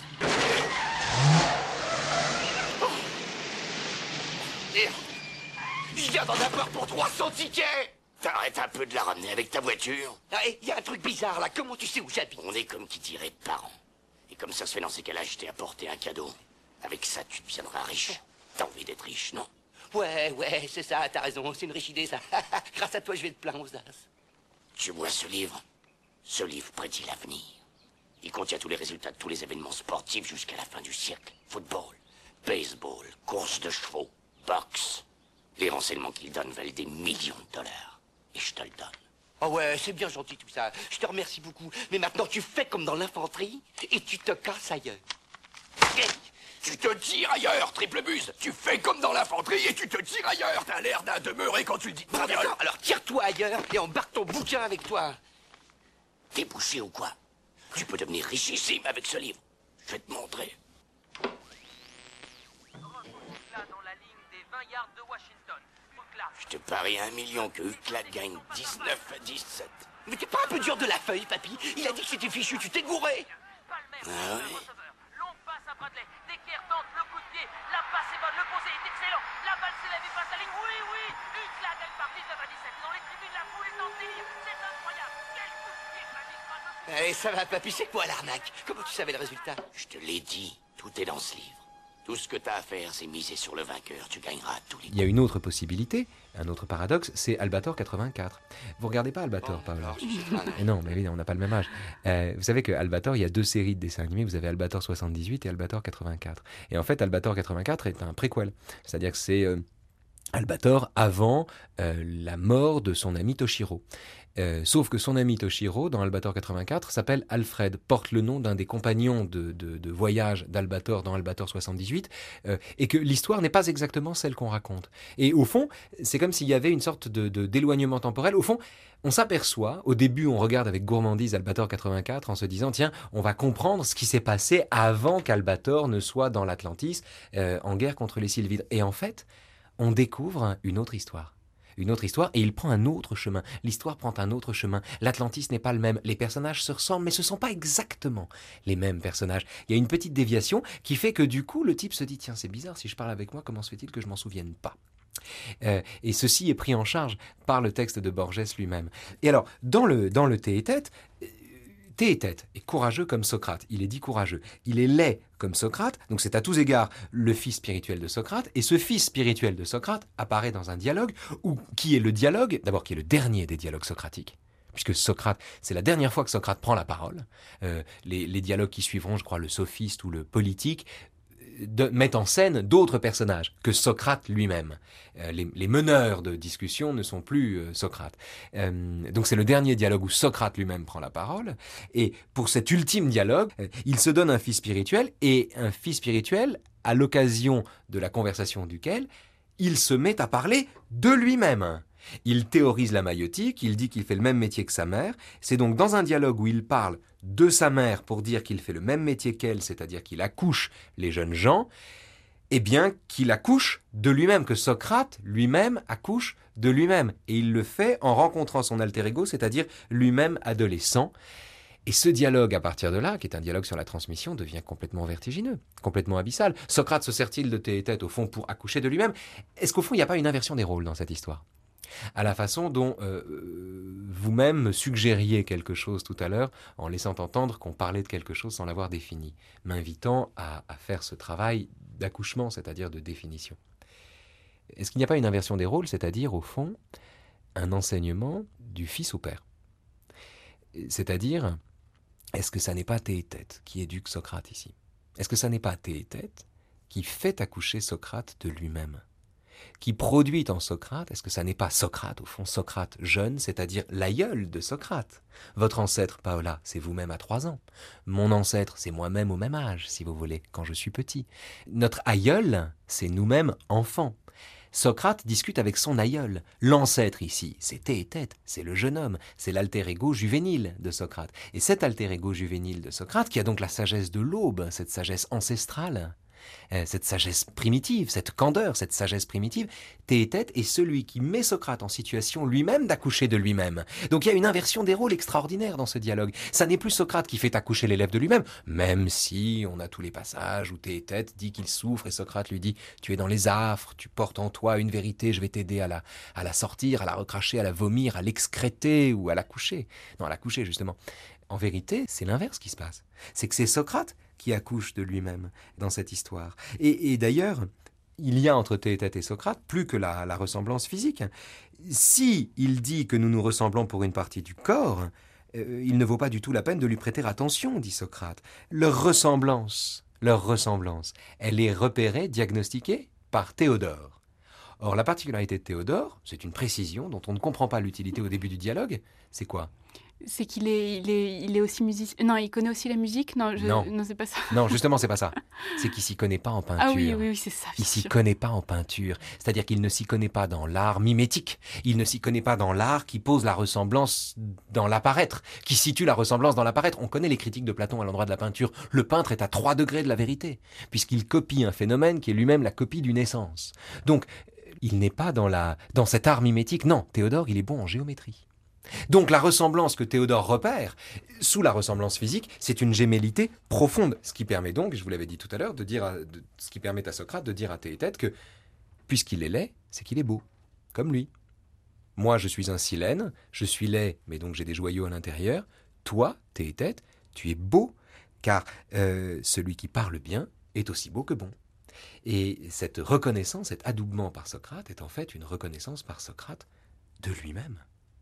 Je viens d'en avoir pour trois cents tickets. T'arrêtes un peu de la ramener avec ta voiture. Il y a un truc bizarre là, comment tu sais où j'habite? On est comme qui dirait parents. Et comme ça se fait dans ces cas-là, je t'ai apporté un cadeau. Avec ça, tu deviendras riche. T'as envie d'être riche, non? Ouais, ouais, c'est ça, t'as raison, c'est une riche idée ça. Grâce à toi, je vais te plaindre aux as. Tu vois ce livre? Ce livre prédit l'avenir. Il contient tous les résultats de tous les événements sportifs jusqu'à la fin du siècle. Football, baseball, course de chevaux, boxe. Les renseignements qu'il donne valent des millions de dollars. Et je te le donne. Oh ouais, c'est bien gentil tout ça. Je te remercie beaucoup. Mais maintenant, tu fais comme dans l'infanterie et tu te casses ailleurs. Hey, tu te tires ailleurs, triple buse. Tu fais comme dans l'infanterie et tu te tires ailleurs. T'as l'air d'un demeuré quand tu le dis. Ah, d'accord, alors tire-toi ailleurs et embarque ton bouquin avec toi. T'es bouché ou quoi? Tu peux devenir richissime avec ce livre. Je vais te montrer. Je te parie un million que Huckla gagne dix-neuf à dix-sept. Mais t'es pas un peu dur de la feuille, papy? Il a dit que c'était fichu, tu t'es gouré. Ah ouais? Longue passe à Bradley. Decker tente le coup de pied. La passe est bonne, le posé est excellent. La balle s'élève et passe la ligne. Oui, oui. Huckla gagne par dix-neuf à dix-sept. Dans les tribunes, la foule est en délire. C'est incroyable. Quel coup de pied magique. Allez, ça va, papy, c'est quoi l'arnaque? Comment tu savais le résultat? Je te l'ai dit, tout est dans ce livre. Tout ce que t'as à faire, c'est miser sur le vainqueur. Tu gagneras tous les coups. Il y a une autre possibilité, un autre paradoxe, c'est Albator quatre-vingt-quatre. Vous regardez pas Albator, Oh, Paola? alors, tu sais pas, Eh non, mais oui, on n'a pas le même âge. Euh, vous savez que Albator, il y a deux séries de dessins animés. Vous avez Albator soixante-dix-huit et Albator quatre-vingt-quatre. Et en fait, Albator quatre-vingt-quatre est un préquel. C'est-à-dire que c'est euh, Albator avant euh, la mort de son ami Toshiro. Euh, sauf que son ami Toshiro, dans Albator quatre-vingt-quatre, s'appelle Alfred, porte le nom d'un des compagnons de, de, de voyage d'Albator dans Albator soixante-dix-huit, euh, et que l'histoire n'est pas exactement celle qu'on raconte. Et au fond, c'est comme s'il y avait une sorte de, de, d'éloignement temporel. Au fond, on s'aperçoit, au début on regarde avec gourmandise Albator quatre-vingt-quatre en se disant, tiens, on va comprendre ce qui s'est passé avant qu'Albator ne soit dans l'Atlantis, euh, en guerre contre les Sylvides. Et en fait, on découvre une autre histoire. Une autre histoire, et il prend un autre chemin. L'histoire prend un autre chemin. L'Atlantis n'est pas le même. Les personnages se ressemblent, mais ce ne sont pas exactement les mêmes personnages. Il y a une petite déviation qui fait que du coup, le type se dit, tiens, c'est bizarre, si je parle avec moi, comment se fait-il que je m'en souvienne pas ? Euh, et ceci est pris en charge par le texte de Borges lui-même. Et alors, dans le, dans le Théétète, Théétète est courageux comme Socrate, il est dit courageux. Il est laid comme Socrate, donc c'est à tous égards le fils spirituel de Socrate, et ce fils spirituel de Socrate apparaît dans un dialogue, où, qui est le dialogue, d'abord qui est le dernier des dialogues socratiques, puisque Socrate, c'est la dernière fois que Socrate prend la parole. Euh, les, les dialogues qui suivront, je crois, le sophiste ou le politique, de, mettent en scène d'autres personnages que Socrate lui-même. Euh, les, les meneurs de discussion ne sont plus euh, Socrate. Euh, donc c'est le dernier dialogue où Socrate lui-même prend la parole. Et pour cet ultime dialogue, euh, il se donne un fils spirituel, et un fils spirituel, à l'occasion de la conversation duquel il se met à parler de lui-même. Il théorise la maïotique, il dit qu'il fait le même métier que sa mère. C'est donc dans un dialogue où il parle de sa mère pour dire qu'il fait le même métier qu'elle, c'est-à-dire qu'il accouche les jeunes gens, eh bien qu'il accouche de lui-même, que Socrate lui-même accouche de lui-même. Et il le fait en rencontrant son alter ego, c'est-à-dire lui-même adolescent. Et ce dialogue, à partir de là, qui est un dialogue sur la transmission, devient complètement vertigineux, complètement abyssal. Socrate se sert-il de Théétète, au fond, pour accoucher de lui-même? Est-ce qu'au fond, il n'y a pas une inversion des rôles dans cette histoire? À la façon dont euh, vous-même me suggériez quelque chose tout à l'heure, en laissant entendre qu'on parlait de quelque chose sans l'avoir défini, m'invitant à, à faire ce travail d'accouchement, c'est-à-dire de définition. Est-ce qu'il n'y a pas une inversion des rôles, c'est-à-dire, au fond, un enseignement du fils au père? C'est-à-dire, est-ce que ça n'est pas Théétète qui éduque Socrate ici? Est-ce que ça n'est pas Théétète qui fait accoucher Socrate de lui-même, qui produit en Socrate? Est-ce que ça n'est pas Socrate, au fond, Socrate jeune, c'est-à-dire l'aïeul de Socrate? Votre ancêtre, Paola, c'est vous-même à trois ans. Mon ancêtre, c'est moi-même au même âge, si vous voulez, quand je suis petit. Notre aïeul, c'est nous-mêmes enfants. Socrate discute avec son aïeul. L'ancêtre ici, c'est Théétète, c'est le jeune homme, c'est l'alter ego juvénile de Socrate. Et cet alter ego juvénile de Socrate, qui a donc la sagesse de l'aube, cette sagesse ancestrale, cette sagesse primitive, cette candeur, cette sagesse primitive, Théétète est celui qui met Socrate en situation lui-même d'accoucher de lui-même. Donc il y a une inversion des rôles extraordinaire dans ce dialogue. Ça n'est plus Socrate qui fait accoucher l'élève de lui-même, même si on a tous les passages où Théétète dit qu'il souffre et Socrate lui dit « Tu es dans les affres, tu portes en toi une vérité, je vais t'aider à la, à la sortir, à la recracher, à la vomir, à l'excréter ou à la coucher. » Non, à la coucher justement. En vérité, c'est l'inverse qui se passe. C'est que c'est Socrate qui accouche de lui-même dans cette histoire. Et, et d'ailleurs, il y a entre Théétète et Socrate plus que la, la ressemblance physique. Si il dit que nous nous ressemblons pour une partie du corps, euh, il ne vaut pas du tout la peine de lui prêter attention, dit Socrate. Leur ressemblance, leur ressemblance, elle est repérée, diagnostiquée par Théodore. Or, la particularité de Théodore, c'est une précision dont on ne comprend pas l'utilité au début du dialogue, c'est quoi ? C'est qu'il est, il est, il est aussi musicien. Non, il connaît aussi la musique. Non, je... non. non c'est pas ça. Non, justement, c'est pas ça. C'est qu'il s'y connaît pas en peinture. Ah oui, oui, oui, c'est ça. Il s'y connaît pas en peinture. C'est-à-dire qu'il ne s'y connaît pas dans l'art mimétique. Il ne s'y connaît pas dans l'art qui pose la ressemblance dans l'apparaître, qui situe la ressemblance dans l'apparaître. On connaît les critiques de Platon à l'endroit de la peinture. Le peintre est à trois degrés de la vérité, puisqu'il copie un phénomène qui est lui-même la copie d'une essence. Donc, il n'est pas dans la, dans cet art mimétique. Non, Théodore, il est bon en géométrie. Donc la ressemblance que Théodore repère, sous la ressemblance physique, c'est une gémellité profonde. Ce qui permet donc, je vous l'avais dit tout à l'heure, de dire à, de, ce qui permet à Socrate de dire à Théétète que, puisqu'il est laid, c'est qu'il est beau, comme lui. Moi, je suis un silène, je suis laid, mais donc j'ai des joyaux à l'intérieur. Toi, Théétète, tu es beau, car euh, celui qui parle bien est aussi beau que bon. Et cette reconnaissance, cet adoubement par Socrate est en fait une reconnaissance par Socrate de lui-même.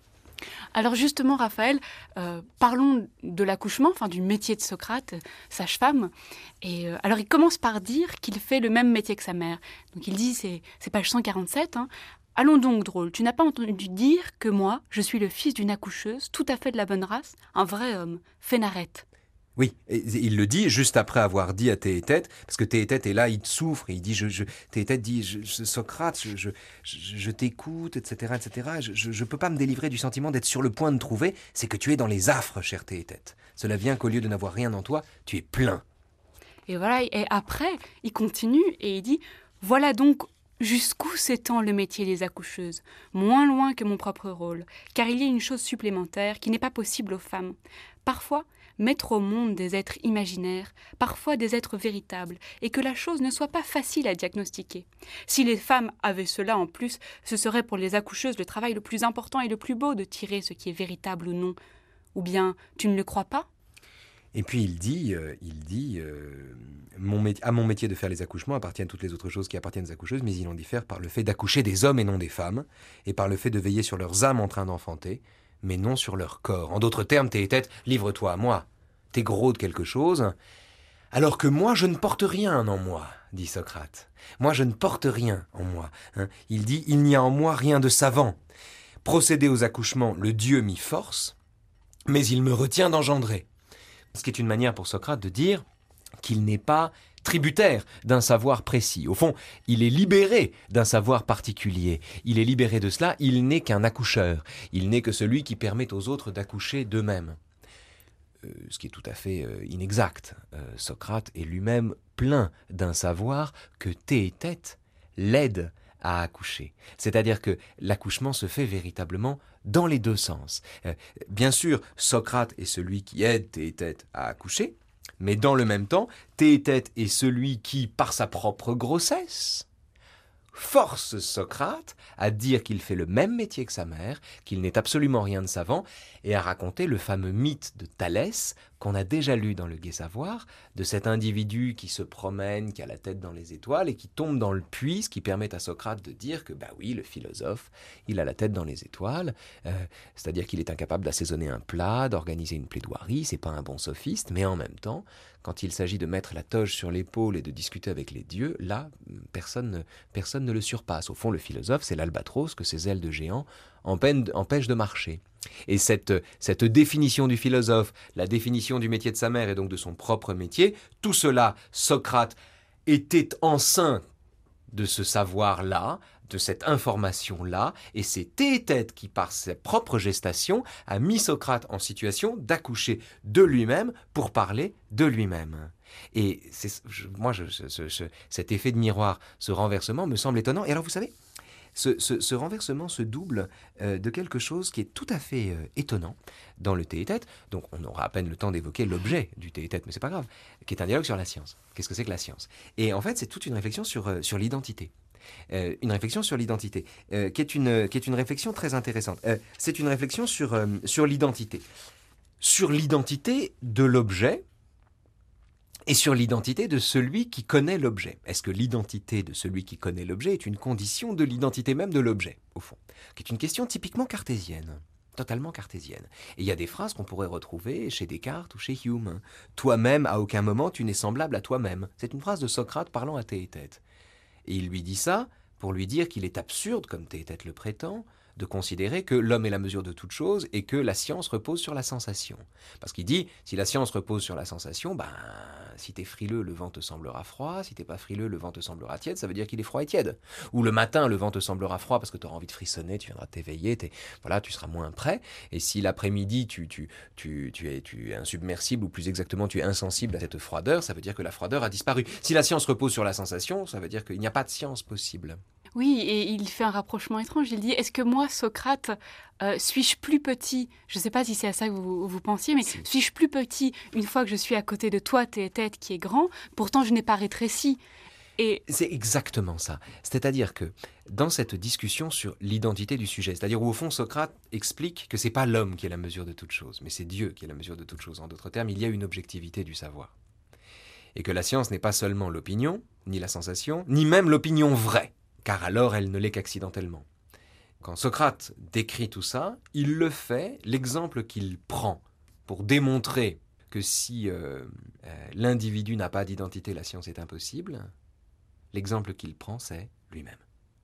Alors justement, Raphaël, euh, parlons de l'accouchement, enfin du métier de Socrate, sage-femme. Et euh, alors il commence par dire qu'il fait le même métier que sa mère. Donc il dit, c'est, c'est page cent quarante-sept, hein, « Allons donc, drôle, tu n'as pas entendu dire que moi, je suis le fils d'une accoucheuse, tout à fait de la bonne race, un vrai homme, Phénarète. » Oui, et il le dit juste après avoir dit à Théétète, parce que Théétète est là, il souffre, et il dit, je, je, Théétète dit, je, je, Socrate, je, je, je, je t'écoute, et cetera, et cetera. Je ne peux pas me délivrer du sentiment d'être sur le point de trouver, c'est que tu es dans les affres, chère Théétète. Cela vient qu'au lieu de n'avoir rien en toi, tu es plein. Et voilà, et après, il continue et il dit, voilà donc jusqu'où s'étend le métier des accoucheuses, moins loin que mon propre rôle, car il y a une chose supplémentaire qui n'est pas possible aux femmes. Parfois, mettre au monde des êtres imaginaires, parfois des êtres véritables, et que la chose ne soit pas facile à diagnostiquer. Si les femmes avaient cela en plus, ce serait pour les accoucheuses le travail le plus important et le plus beau de tirer ce qui est véritable ou non. Ou bien, tu ne le crois pas ? Et puis il dit, euh, il dit euh, mon mé- à mon métier de faire les accouchements appartiennent toutes les autres choses qui appartiennent aux accoucheuses, mais il en diffère par le fait d'accoucher des hommes et non des femmes, et par le fait de veiller sur leurs âmes en train d'enfanter, mais non sur leur corps. En d'autres termes, Théétète, livre-toi à moi. T'es gros de quelque chose, alors que moi, je ne porte rien en moi, dit Socrate. Moi, je ne porte rien en moi. Hein. Il dit, il n'y a en moi rien de savant. Procéder aux accouchements, le Dieu m'y force, mais il me retient d'engendrer. Ce qui est une manière pour Socrate de dire qu'il n'est pas tributaire d'un savoir précis. Au fond, il est libéré d'un savoir particulier. Il est libéré de cela, il n'est qu'un accoucheur. Il n'est que celui qui permet aux autres d'accoucher d'eux-mêmes. Euh, ce qui est tout à fait euh, inexact. Euh, Socrate est lui-même plein d'un savoir que Théétète l'aide à accoucher. C'est-à-dire que l'accouchement se fait véritablement dans les deux sens. Euh, bien sûr, Socrate est celui qui aide Théétète à accoucher, mais dans le même temps, Théétète est celui qui, par sa propre grossesse, force Socrate à dire qu'il fait le même métier que sa mère, qu'il n'est absolument rien de savant, et à raconter le fameux mythe de Thalès qu'on a déjà lu dans le Gai Savoir, de cet individu qui se promène, qui a la tête dans les étoiles et qui tombe dans le puits, ce qui permet à Socrate de dire que, bah oui, le philosophe, il a la tête dans les étoiles, euh, c'est-à-dire qu'il est incapable d'assaisonner un plat, d'organiser une plaidoirie, c'est pas un bon sophiste, mais en même temps, quand il s'agit de mettre la toge sur l'épaule et de discuter avec les dieux, là, personne ne, personne ne le surpasse. Au fond, le philosophe, c'est l'albatros que ses ailes de géant empêchent de marcher. Et cette, cette définition du philosophe, la définition du métier de sa mère et donc de son propre métier, tout cela, Socrate était enceint de ce savoir-là, de cette information-là, et c'est Théétète qui, par sa propre gestation, a mis Socrate en situation d'accoucher de lui-même pour parler de lui-même. Et c'est, je, moi, je, ce, ce, cet effet de miroir, ce renversement me semble étonnant. Et alors, vous savez, ce, ce, ce renversement se double euh, de quelque chose qui est tout à fait euh, étonnant dans le Théétète. Donc, on aura à peine le temps d'évoquer l'objet du Théétète, mais c'est pas grave, qui est un dialogue sur la science. Qu'est-ce que c'est que la science? Et en fait, c'est toute une réflexion sur, euh, sur l'identité. Euh, une réflexion sur l'identité, euh, qui, est une, qui est une réflexion très intéressante. Euh, c'est une réflexion sur, euh, sur l'identité. Sur l'identité de l'objet et sur l'identité de celui qui connaît l'objet. Est-ce que l'identité de celui qui connaît l'objet est une condition de l'identité même de l'objet, au fond? Qui est une question typiquement cartésienne. Totalement cartésienne. Et il y a des phrases qu'on pourrait retrouver chez Descartes ou chez Hume. Toi-même, à aucun moment, tu n'es semblable à toi-même. C'est une phrase de Socrate parlant à Théétète. Et il lui dit ça pour lui dire qu'il est absurde, comme Théétète le prétend, de considérer que l'homme est la mesure de toute chose et que la science repose sur la sensation. Parce qu'il dit, si la science repose sur la sensation, ben, si t'es frileux, le vent te semblera froid, si t'es pas frileux, le vent te semblera tiède, ça veut dire qu'il est froid et tiède. Ou le matin, le vent te semblera froid parce que tu auras envie de frissonner, tu viendras t'éveiller, t'es, voilà, tu seras moins prêt. Et si l'après-midi, tu, tu, tu, tu, es, tu es insubmersible, ou plus exactement, tu es insensible à cette froideur, ça veut dire que la froideur a disparu. Si la science repose sur la sensation, ça veut dire qu'il n'y a pas de science possible. Oui, et il fait un rapprochement étrange. Il dit, est-ce que moi, Socrate, euh, suis-je plus petit? Je ne sais pas si c'est à ça que vous, vous pensiez, mais si. Suis-je plus petit une fois que je suis à côté de toi, Théétète, qui est grand? Pourtant, je n'ai pas rétréci. Et... C'est exactement ça. C'est-à-dire que dans cette discussion sur l'identité du sujet, c'est-à-dire où au fond Socrate explique que c'est pas l'homme qui est la mesure de toute chose, mais c'est Dieu qui est la mesure de toute chose. En d'autres termes, il y a une objectivité du savoir. Et que la science n'est pas seulement l'opinion, ni la sensation, ni même l'opinion vraie, car alors elle ne l'est qu'accidentellement. Quand Socrate décrit tout ça, il le fait, l'exemple qu'il prend pour démontrer que si euh, euh, l'individu n'a pas d'identité, la science est impossible, l'exemple qu'il prend, c'est lui-même.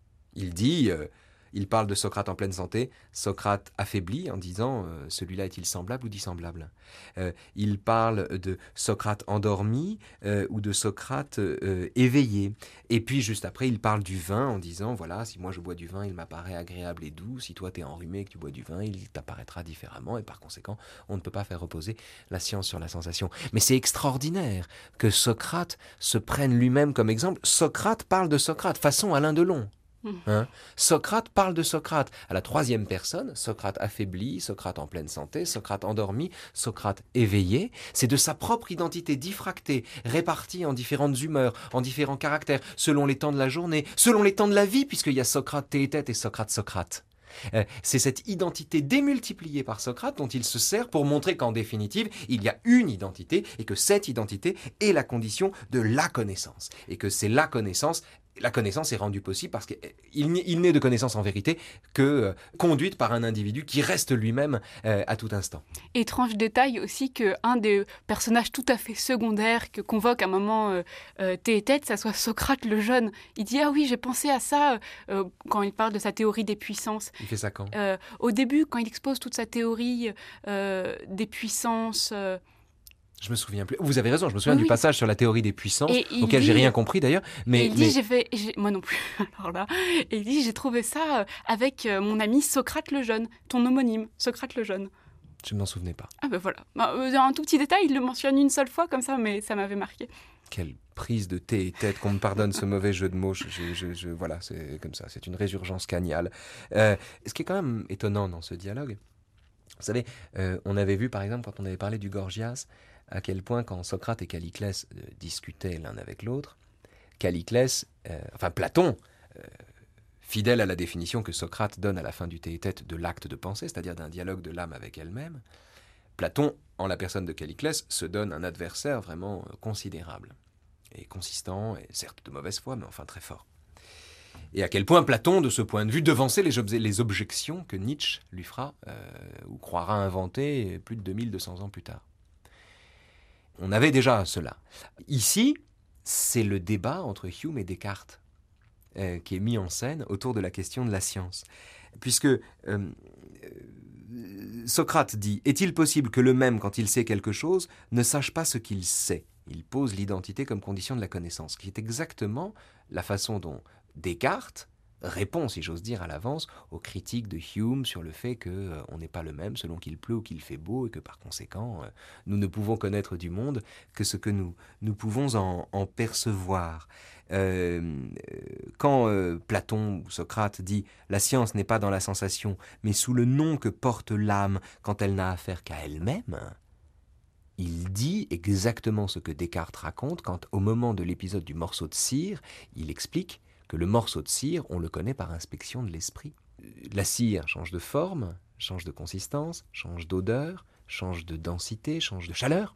Il dit, euh, il parle de Socrate en pleine santé, Socrate affaibli en disant euh, « celui-là est-il semblable ou dissemblable ?» euh, Il parle de Socrate endormi euh, ou de Socrate euh, éveillé. Et puis juste après, il parle du vin en disant « voilà, si moi je bois du vin, il m'apparaît agréable et doux. Si toi t'es enrhumé et que tu bois du vin, il t'apparaîtra différemment. Et par conséquent, on ne peut pas faire reposer la science sur la sensation. » Mais c'est extraordinaire que Socrate se prenne lui-même comme exemple. Socrate parle de Socrate, façon Alain Delon. Hein? Socrate parle de Socrate à la troisième personne, Socrate affaibli, Socrate en pleine santé, Socrate endormi, Socrate éveillé. C'est de sa propre identité diffractée, répartie en différentes humeurs, en différents caractères, selon les temps de la journée, selon les temps de la vie, puisqu'il y a Socrate Théétète et Socrate Socrate. Euh, c'est cette identité démultipliée par Socrate dont il se sert pour montrer qu'en définitive, il y a une identité et que cette identité est la condition de la connaissance. Et que c'est la connaissance, la connaissance est rendue possible parce qu'il il n'est de connaissance en vérité que euh, conduite par un individu qui reste lui-même euh, à tout instant. Étrange détail aussi qu'un des personnages tout à fait secondaires que convoque à un moment euh, euh, Théétète, ça soit Socrate le jeune. Il dit « Ah oui, j'ai pensé à ça euh, quand il parle de sa théorie des puissances. » Il fait ça quand euh, Au début, quand il expose toute sa théorie euh, des puissances... Euh, Je me souviens plus. Vous avez raison, je me souviens Oui, du oui. passage sur la théorie des puissances, Et il auquel j'ai dit- rien compris d'ailleurs. Mais, et il dit, mais- j'ai fait, j'ai- moi non plus, alors là, et il dit, j'ai trouvé ça euh, avec euh, mon ami Socrate le Jeune, ton homonyme, Socrate le Jeune. je ne m'en souvenais pas. Ah ben voilà, bah, euh, un tout petit détail, il le mentionne une seule fois comme ça, mais ça m'avait marqué. Quelle prise de thé et tête, qu'on me pardonne ce mauvais jeu de mots. Je, je- je- je- voilà, c'est comme ça, c'est une résurgence cagnale. Euh, ce qui est quand même étonnant dans ce dialogue, vous savez, euh, on avait vu par exemple quand on avait parlé du Gorgias, à quel point quand Socrate et Calliclès euh, discutaient l'un avec l'autre, Calliclès, euh, enfin Platon, euh, fidèle à la définition que Socrate donne à la fin du Théétète de l'acte de pensée, c'est-à-dire d'un dialogue de l'âme avec elle-même, Platon, en la personne de Calliclès, se donne un adversaire vraiment euh, considérable et consistant, et certes de mauvaise foi, mais enfin très fort. Et à quel point Platon, de ce point de vue, devançait les, obje- les objections que Nietzsche lui fera, euh, ou croira inventer plus de deux mille deux cents ans plus tard. On avait déjà cela. Ici, c'est le débat entre Hume et Descartes euh, qui est mis en scène autour de la question de la science. Puisque euh, euh, Socrate dit « Est-il possible que le même, quand il sait quelque chose, ne sache pas ce qu'il sait ?» Il pose l'identité comme condition de la connaissance, qui est exactement la façon dont Descartes répond, si j'ose dire, à l'avance aux critiques de Hume sur le fait qu'on euh, n'est pas le même selon qu'il pleut ou qu'il fait beau et que par conséquent, euh, nous ne pouvons connaître du monde que ce que nous, nous pouvons en, en percevoir. Euh, quand euh, Platon ou Socrate dit « La science n'est pas dans la sensation, mais sous le nom que porte l'âme quand elle n'a affaire qu'à elle-même », il dit exactement ce que Descartes raconte quand, au moment de l'épisode du morceau de cire, il explique que le morceau de cire, on le connaît par inspection de l'esprit. La cire change de forme, change de consistance, change d'odeur, change de densité, change de chaleur.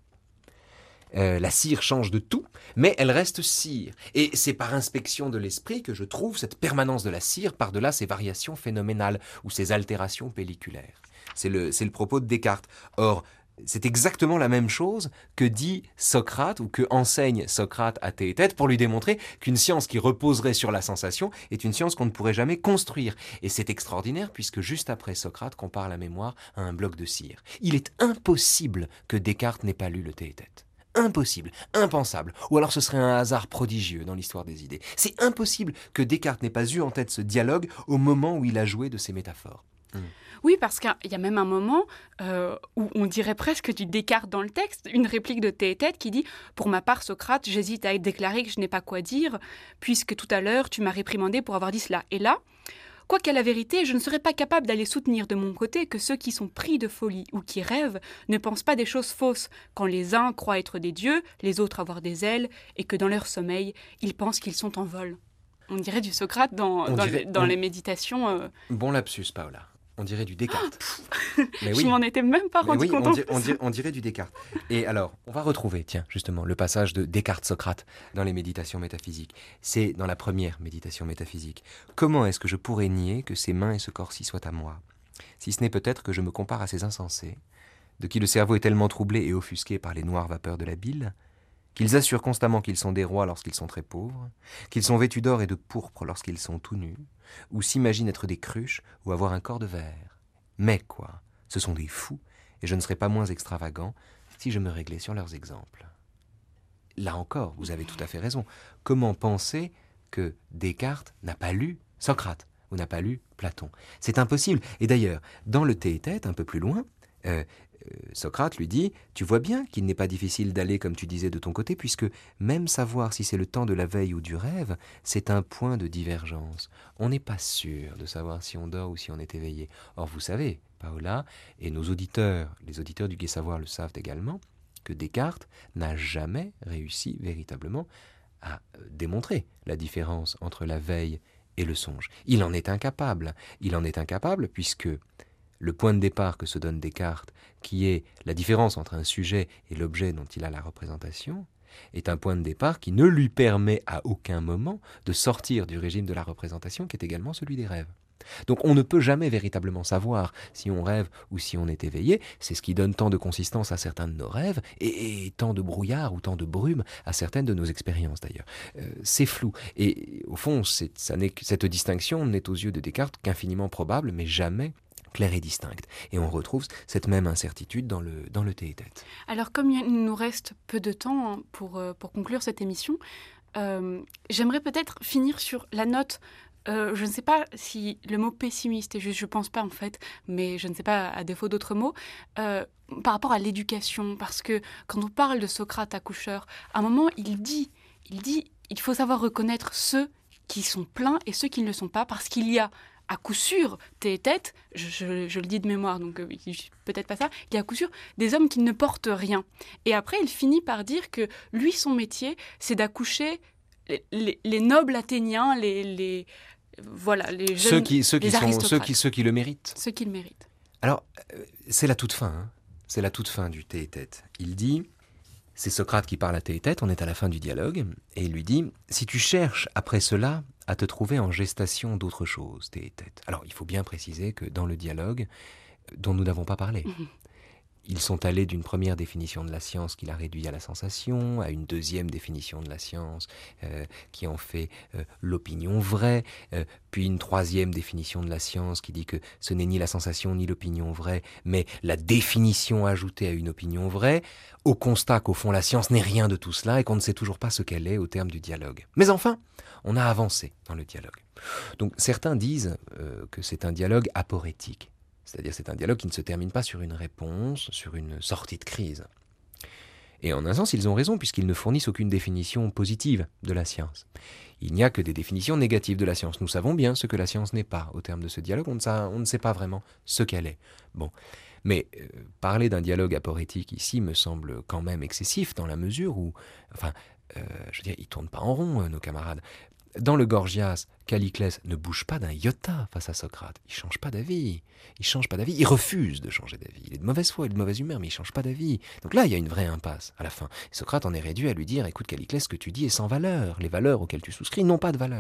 Euh, la cire change de tout, mais elle reste cire. Et c'est par inspection de l'esprit que je trouve cette permanence de la cire par-delà ses variations phénoménales ou ses altérations pelliculaires. C'est le, c'est le propos de Descartes. Or, c'est exactement la même chose que dit Socrate ou que enseigne Socrate à Théétète pour lui démontrer qu'une science qui reposerait sur la sensation est une science qu'on ne pourrait jamais construire. Et c'est extraordinaire puisque juste après Socrate compare la mémoire à un bloc de cire. Il est impossible que Descartes n'ait pas lu le Théétète. Impossible, impensable, ou alors ce serait un hasard prodigieux dans l'histoire des idées. C'est impossible que Descartes n'ait pas eu en tête ce dialogue au moment où il a joué de ces métaphores. Mmh. Oui, parce qu'il y a même un moment euh, où on dirait presque du Descartes dans le texte, une réplique de Théétète qui dit « Pour ma part, Socrate, j'hésite à déclarer que je n'ai pas quoi dire, puisque tout à l'heure, tu m'as réprimandé pour avoir dit cela. Et là, quoi qu'à la vérité, je ne serais pas capable d'aller soutenir de mon côté que ceux qui sont pris de folie ou qui rêvent ne pensent pas des choses fausses, quand les uns croient être des dieux, les autres avoir des ailes, et que dans leur sommeil, ils pensent qu'ils sont en vol. » On dirait du Socrate dans, dans, dirait, les, dans on... les méditations. Euh... Bon lapsus, Paola. On dirait du Descartes. Mais oui. Je m'en étais même pas rendu oui, compte. On dirait, on, dirait, on dirait du Descartes. Et alors, on va retrouver, tiens, justement, le passage de Descartes-Socrate dans les méditations métaphysiques. C'est dans la première méditation métaphysique. Comment est-ce que je pourrais nier que ces mains et ce corps-ci soient à moi ? Si ce n'est peut-être que je me compare à ces insensés, de qui le cerveau est tellement troublé et offusqué par les noires vapeurs de la bile, qu'ils assurent constamment qu'ils sont des rois lorsqu'ils sont très pauvres, qu'ils sont vêtus d'or et de pourpre lorsqu'ils sont tout nus, ou s'imaginent être des cruches ou avoir un corps de verre. Mais quoi, ce sont des fous, et je ne serais pas moins extravagant si je me réglais sur leurs exemples. Là encore, vous avez tout à fait raison. Comment penser que Descartes n'a pas lu Socrate ou n'a pas lu Platon ? C'est impossible. Et d'ailleurs, dans le Théétète, un peu plus loin, euh, Socrate lui dit « Tu vois bien qu'il n'est pas difficile d'aller comme tu disais de ton côté, puisque même savoir si c'est le temps de la veille ou du rêve, c'est un point de divergence. On n'est pas sûr de savoir si on dort ou si on est éveillé. Or vous savez, Paola, et nos auditeurs, les auditeurs du Gai Savoir le savent également, que Descartes n'a jamais réussi véritablement à démontrer la différence entre la veille et le songe. Il en est incapable. Il en est incapable puisque le point de départ que se donne Descartes, qui est la différence entre un sujet et l'objet dont il a la représentation, est un point de départ qui ne lui permet à aucun moment de sortir du régime de la représentation qui est également celui des rêves. Donc on ne peut jamais véritablement savoir si on rêve ou si on est éveillé. C'est ce qui donne tant de consistance à certains de nos rêves et, et tant de brouillard ou tant de brume à certaines de nos expériences d'ailleurs. Euh, c'est flou. Et au fond, c'est, ça n'est, cette distinction n'est aux yeux de Descartes qu'infiniment probable, mais jamais claire et distincte. Et on retrouve cette même incertitude dans le, dans le tête-à-tête. Alors, comme il nous reste peu de temps hein, pour, euh, pour conclure cette émission, euh, j'aimerais peut-être finir sur la note. Euh, je ne sais pas si le mot pessimiste est juste, je ne pense pas en fait, mais je ne sais pas à défaut d'autres mots, euh, par rapport à l'éducation, parce que quand on parle de Socrate accoucheur, à un moment il dit, il dit, il faut savoir reconnaître ceux qui sont pleins et ceux qui ne le sont pas, parce qu'il y a à coup sûr, tête-à-tête, je, je, je le dis de mémoire, donc euh, peut-être pas ça, il y a à coup sûr des hommes qui ne portent rien. Et après il finit par dire que lui, son métier, c'est d'accoucher les, les, les nobles athéniens, les... les Voilà, les jeunes, ceux qui, ceux qui les sont, aristocrates. ceux qui, ceux qui le méritent. Ceux qui le méritent. Alors, euh, c'est la toute fin. Hein. C'est la toute fin du tête-à-tête. Il dit, c'est Socrate qui parle à tête-à-tête, on est à la fin du dialogue, et il lui dit, si tu cherches après cela à te trouver en gestation d'autre chose, tête-à-tête. Alors, il faut bien préciser que dans le dialogue, dont nous n'avons pas parlé, mmh. Ils sont allés d'une première définition de la science qui l'a réduit à la sensation, à une deuxième définition de la science euh, qui en fait euh, l'opinion vraie, euh, puis une troisième définition de la science qui dit que ce n'est ni la sensation ni l'opinion vraie, mais la définition ajoutée à une opinion vraie, au constat qu'au fond la science n'est rien de tout cela et qu'on ne sait toujours pas ce qu'elle est au terme du dialogue. Mais enfin, on a avancé dans le dialogue. Donc certains disent euh, que c'est un dialogue aporétique. C'est-à-dire c'est un dialogue qui ne se termine pas sur une réponse, sur une sortie de crise. Et en un sens, ils ont raison, puisqu'ils ne fournissent aucune définition positive de la science. Il n'y a que des définitions négatives de la science. Nous savons bien ce que la science n'est pas. Au terme de ce dialogue, on ne sait, on ne sait pas vraiment ce qu'elle est. Bon. Mais euh, parler d'un dialogue aporétique ici me semble quand même excessif, dans la mesure où... Enfin, euh, je veux dire, ils ne tournent pas en rond, euh, nos camarades. Dans le Gorgias, Calliclès ne bouge pas d'un iota face à Socrate. Il ne change pas d'avis. Il change pas d'avis. Il refuse de changer d'avis. Il est de mauvaise foi, il est de mauvaise humeur, mais il ne change pas d'avis. Donc là, il y a une vraie impasse à la fin. Et Socrate en est réduit à lui dire « Écoute, Calliclès, ce que tu dis est sans valeur. Les valeurs auxquelles tu souscris n'ont pas de valeur. »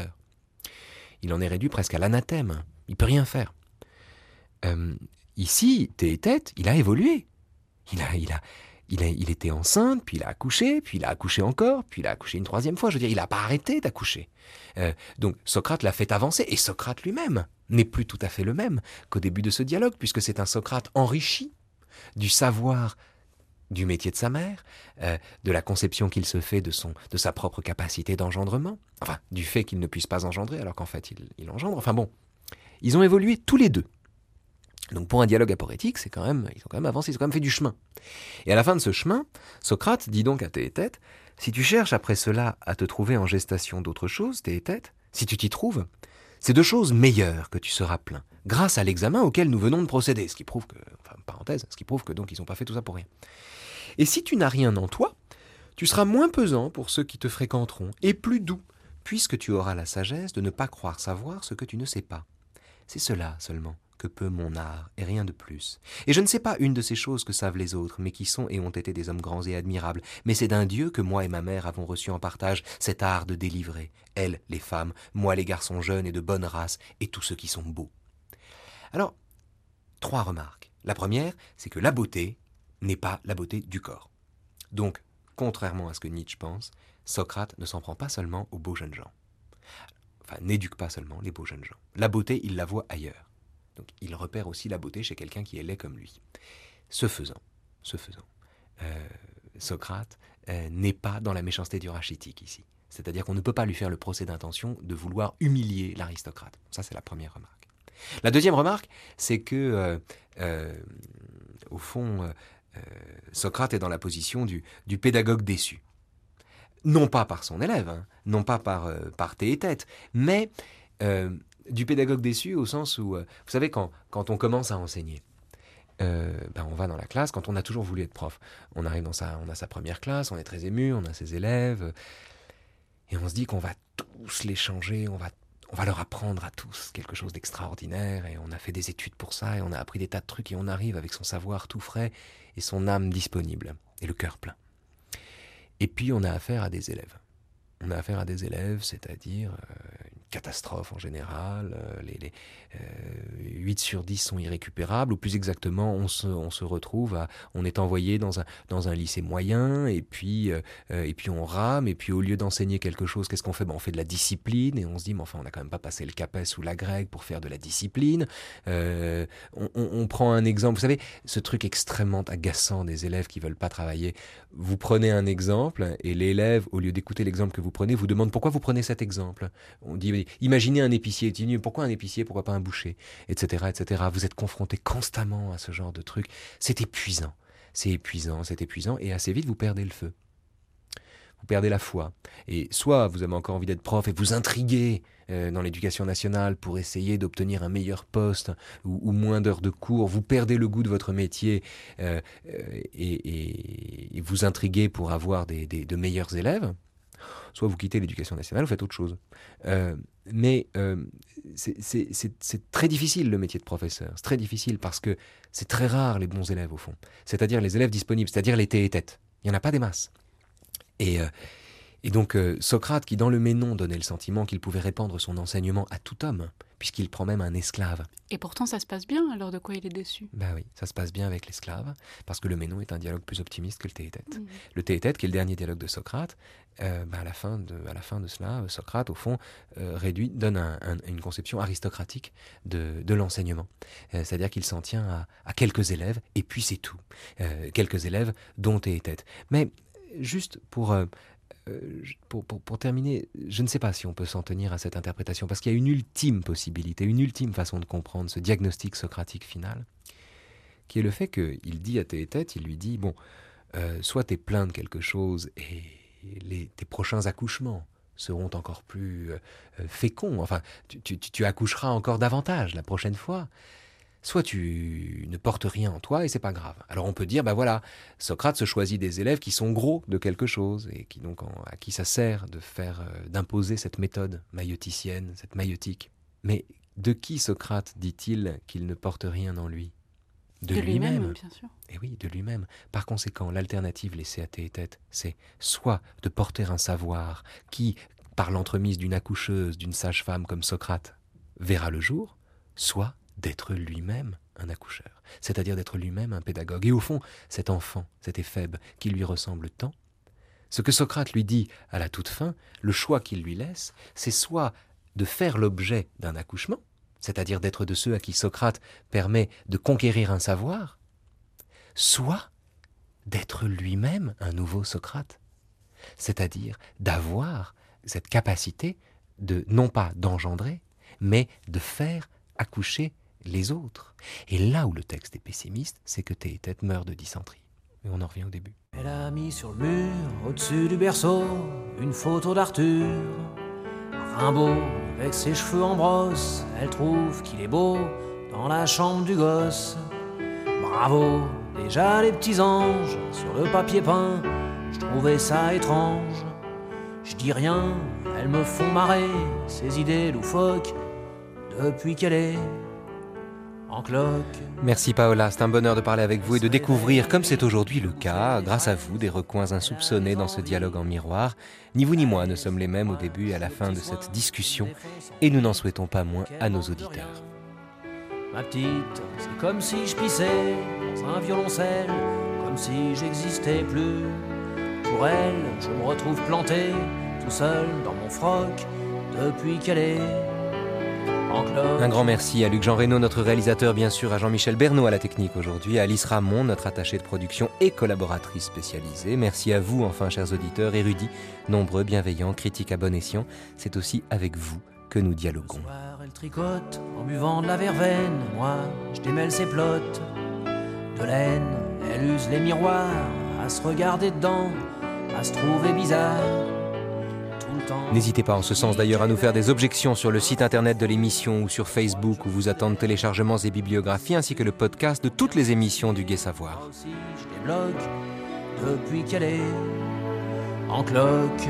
Il en est réduit presque à l'anathème. Il ne peut rien faire. Euh, ici, tête-à-tête, il a évolué. Il a... Il a Il, a, il était enceinte, puis il a accouché, puis il a accouché encore, puis il a accouché une troisième fois. Je veux dire, il n'a pas arrêté d'accoucher. Euh, donc Socrate l'a fait avancer, et Socrate lui-même n'est plus tout à fait le même qu'au début de ce dialogue, puisque c'est un Socrate enrichi du savoir du métier de sa mère, euh, de la conception qu'il se fait de, son, de sa propre capacité d'engendrement, enfin, du fait qu'il ne puisse pas engendrer, alors qu'en fait, il, il engendre. Enfin bon, ils ont évolué tous les deux. Donc pour un dialogue aporétique, c'est quand même, ils ont quand même avancé, ils ont quand même fait du chemin. Et à la fin de ce chemin, Socrate dit donc à tête-à-tête, si tu cherches après cela à te trouver en gestation d'autre chose, tête-à-tête, si tu t'y trouves, c'est de choses meilleures que tu seras plein, grâce à l'examen auquel nous venons de procéder, ce qui prouve que, enfin parenthèse, ce qui prouve que donc ils n'ont pas fait tout ça pour rien. Et si tu n'as rien en toi, tu seras moins pesant pour ceux qui te fréquenteront, et plus doux, puisque tu auras la sagesse de ne pas croire savoir ce que tu ne sais pas. C'est cela seulement que peut mon art, et rien de plus. Et je ne sais pas une de ces choses que savent les autres, mais qui sont et ont été des hommes grands et admirables, mais c'est d'un Dieu que moi et ma mère avons reçu en partage cet art de délivrer, elles, les femmes, moi les garçons jeunes et de bonne race, et tous ceux qui sont beaux. Alors, trois remarques. La première, c'est que la beauté n'est pas la beauté du corps. Donc, contrairement à ce que Nietzsche pense, Socrate ne s'en prend pas seulement aux beaux jeunes gens. Enfin, n'éduque pas seulement les beaux jeunes gens. La beauté, il la voit ailleurs. Donc il repère aussi la beauté chez quelqu'un qui est laid comme lui. Ce faisant, ce faisant, euh, Socrate euh, n'est pas dans la méchanceté du rachitique ici. C'est-à-dire qu'on ne peut pas lui faire le procès d'intention de vouloir humilier l'aristocrate. Ça, c'est la première remarque. La deuxième remarque, c'est que, euh, euh, au fond, euh, Socrate est dans la position du, du pédagogue déçu. Non pas par son élève, hein, non pas par, euh, par tête-à-tête, mais... Euh, du pédagogue déçu au sens où, euh, vous savez, quand, quand on commence à enseigner, euh, ben on va dans la classe, quand on a toujours voulu être prof, on arrive dans sa, on a sa première classe, on est très ému, on a ses élèves, euh, et on se dit qu'on va tous les changer, on va, on va leur apprendre à tous quelque chose d'extraordinaire, et on a fait des études pour ça, et on a appris des tas de trucs, et on arrive avec son savoir tout frais, et son âme disponible, et le cœur plein. Et puis on a affaire à des élèves. On a affaire à des élèves, c'est-à-dire euh, une catastrophe en général. Euh, les, les euh, huit sur dix sont irrécupérables, ou plus exactement, on se, on se retrouve à... On est envoyé dans un, dans un lycée moyen, et puis, euh, et puis on rame, et puis au lieu d'enseigner quelque chose, qu'est-ce qu'on fait? Ben, on fait de la discipline, et on se dit, mais enfin, on n'a quand même pas passé le CAPES ou la grecque pour faire de la discipline. Euh, on, on, on prend un exemple, vous savez, ce truc extrêmement agaçant des élèves qui veulent pas travailler. Vous prenez un exemple, et l'élève, au lieu d'écouter l'exemple que vous prenez, vous demande pourquoi vous prenez cet exemple. On dit, imaginez un épicier, dit, pourquoi un épicier, pourquoi pas un boucher, et cetera, et cetera. Vous êtes confronté constamment à ce genre de truc. C'est épuisant, c'est épuisant, c'est épuisant, et assez vite vous perdez le feu. Vous perdez la foi. Et soit vous avez encore envie d'être prof et vous intriguez euh, dans l'éducation nationale pour essayer d'obtenir un meilleur poste ou, ou moins d'heures de cours, vous perdez le goût de votre métier euh, et, et, et vous intriguez pour avoir des, des, de meilleurs élèves, soit vous quittez l'éducation nationale, vous faites autre chose. Euh, mais euh, c'est, c'est, c'est, c'est très difficile le métier de professeur, c'est très difficile parce que c'est très rare les bons élèves au fond, c'est-à-dire les élèves disponibles, c'est-à-dire les tête et tête. Il n'y en a pas des masses. Et, euh, et donc euh, Socrate, qui dans le Ménon donnait le sentiment qu'il pouvait répandre son enseignement à tout homme, puisqu'il prend même un esclave. Et pourtant ça se passe bien, alors de quoi il est déçu? Ben oui, ça se passe bien avec l'esclave, parce que le Ménon est un dialogue plus optimiste que le Théétète. Mmh. Le Théétète, qui est le dernier dialogue de Socrate, euh, ben à, la fin de, à la fin de cela, Socrate, au fond, euh, réduit, donne un, un, une conception aristocratique de, de l'enseignement. Euh, c'est-à-dire qu'il s'en tient à, à quelques élèves, et puis c'est tout. Euh, quelques élèves, dont Théétète. Mais juste pour... Euh, Pour, pour, pour terminer, je ne sais pas si on peut s'en tenir à cette interprétation, parce qu'il y a une ultime possibilité, une ultime façon de comprendre ce diagnostic socratique final, qui est le fait qu'il dit à Théétète, il lui dit, bon, euh, soit t'es plein de quelque chose et les, tes prochains accouchements seront encore plus euh, féconds, enfin, tu, tu, tu accoucheras encore davantage la prochaine fois, soit tu ne portes rien en toi et c'est pas grave. Alors on peut dire, ben voilà, Socrate se choisit des élèves qui sont gros de quelque chose et qui donc en, à qui ça sert de faire, euh, d'imposer cette méthode maïoticienne, cette maïotique. Mais de qui Socrate dit-il qu'il ne porte rien en lui? De, de lui-même. lui-même, bien sûr. Et oui, de lui-même. Par conséquent, l'alternative laissée à Théétète, c'est soit de porter un savoir qui, par l'entremise d'une accoucheuse, d'une sage-femme comme Socrate, verra le jour, soit d'être lui-même un accoucheur, c'est-à-dire d'être lui-même un pédagogue. Et au fond, cet enfant, cet éphèbe qui lui ressemble tant, ce que Socrate lui dit à la toute fin, le choix qu'il lui laisse, c'est soit de faire l'objet d'un accouchement, c'est-à-dire d'être de ceux à qui Socrate permet de conquérir un savoir, soit d'être lui-même un nouveau Socrate, c'est-à-dire d'avoir cette capacité de, non pas d'engendrer, mais de faire accoucher les autres. Et là où le texte est pessimiste, c'est que Théétète meurt de dysenterie. Et on en revient au début. Elle a mis sur le mur, au-dessus du berceau, une photo d'Arthur. Rimbaud, avec ses cheveux en brosse, elle trouve qu'il est beau dans la chambre du gosse. Bravo, déjà les petits anges, sur le papier peint, je trouvais ça étrange. Je dis rien, elles me font marrer, ces idées loufoques, depuis qu'elle est en cloque. Merci Paola, c'est un bonheur de parler avec vous et de découvrir, comme c'est aujourd'hui le cas, grâce à vous, des recoins insoupçonnés dans ce dialogue en miroir. Ni vous ni moi ne sommes les mêmes au début et à la fin de cette discussion, et nous n'en souhaitons pas moins à nos auditeurs. Ma petite, c'est comme si je pissais dans un violoncelle, comme si j'existais plus. Pour elle, je me retrouve planté, tout seul dans mon froc, depuis qu'elle est... Un grand merci à Luc-Jean Reynaud, notre réalisateur, bien sûr, à Jean-Michel Bernot à la technique aujourd'hui, à Alice Ramon, notre attachée de production et collaboratrice spécialisée. Merci à vous, enfin, chers auditeurs, érudits, nombreux, bienveillants, critiques à bon escient. C'est aussi avec vous que nous dialoguons. Le soir, elle tricote en buvant de la verveine. Moi, je démêle ses plottes de laine. Elle use les miroirs à se regarder dedans, à se trouver bizarre. N'hésitez pas en ce sens d'ailleurs à nous faire des objections sur le site internet de l'émission ou sur Facebook où vous attendent téléchargements et bibliographies ainsi que le podcast de toutes les émissions du Gai Savoir. Moi aussi, je débloque depuis qu'elle est en cloque.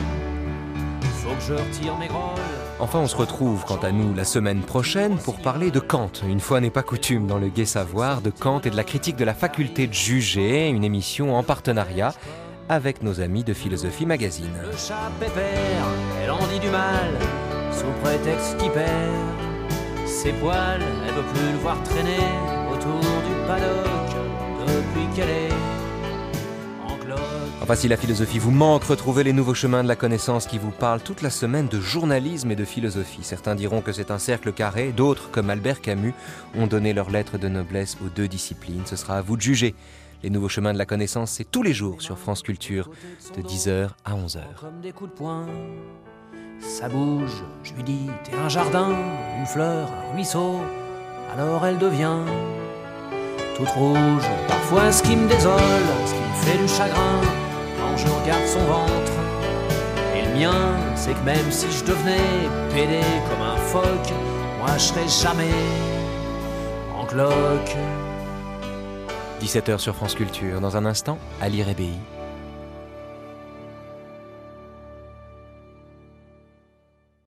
Faut que je retire mes grolles. Enfin, on se retrouve, quant à nous, la semaine prochaine pour parler de Kant. Une fois n'est pas coutume dans le Gai Savoir, de Kant et de la critique de la faculté de juger, une émission en partenariat avec nos amis de Philosophie Magazine. Le chat pépère, elle en dit du mal sous prétexte qu'il perd ses poils. Elle veut plus le voir traîner autour du paddock depuis qu'elle est en cloque. Enfin, si la philosophie vous manque, retrouvez les nouveaux chemins de la connaissance qui vous parlent toute la semaine de journalisme et de philosophie. Certains diront que c'est un cercle carré, d'autres, comme Albert Camus, ont donné leur lettre de noblesse aux deux disciplines. Ce sera à vous de juger. Les nouveaux chemins de la connaissance, c'est tous les jours sur France Culture, de dix heures à onze heures. Comme des coups de poing, ça bouge, je lui dis, t'es un jardin, une fleur, un ruisseau, alors elle devient toute rouge. Parfois ce qui me désole, ce qui me fait du chagrin, quand je regarde son ventre, et le mien, c'est que même si je devenais pédé comme un phoque, moi je serais jamais en cloque. dix-sept heures sur France Culture. Dans un instant, Ali Rebéi.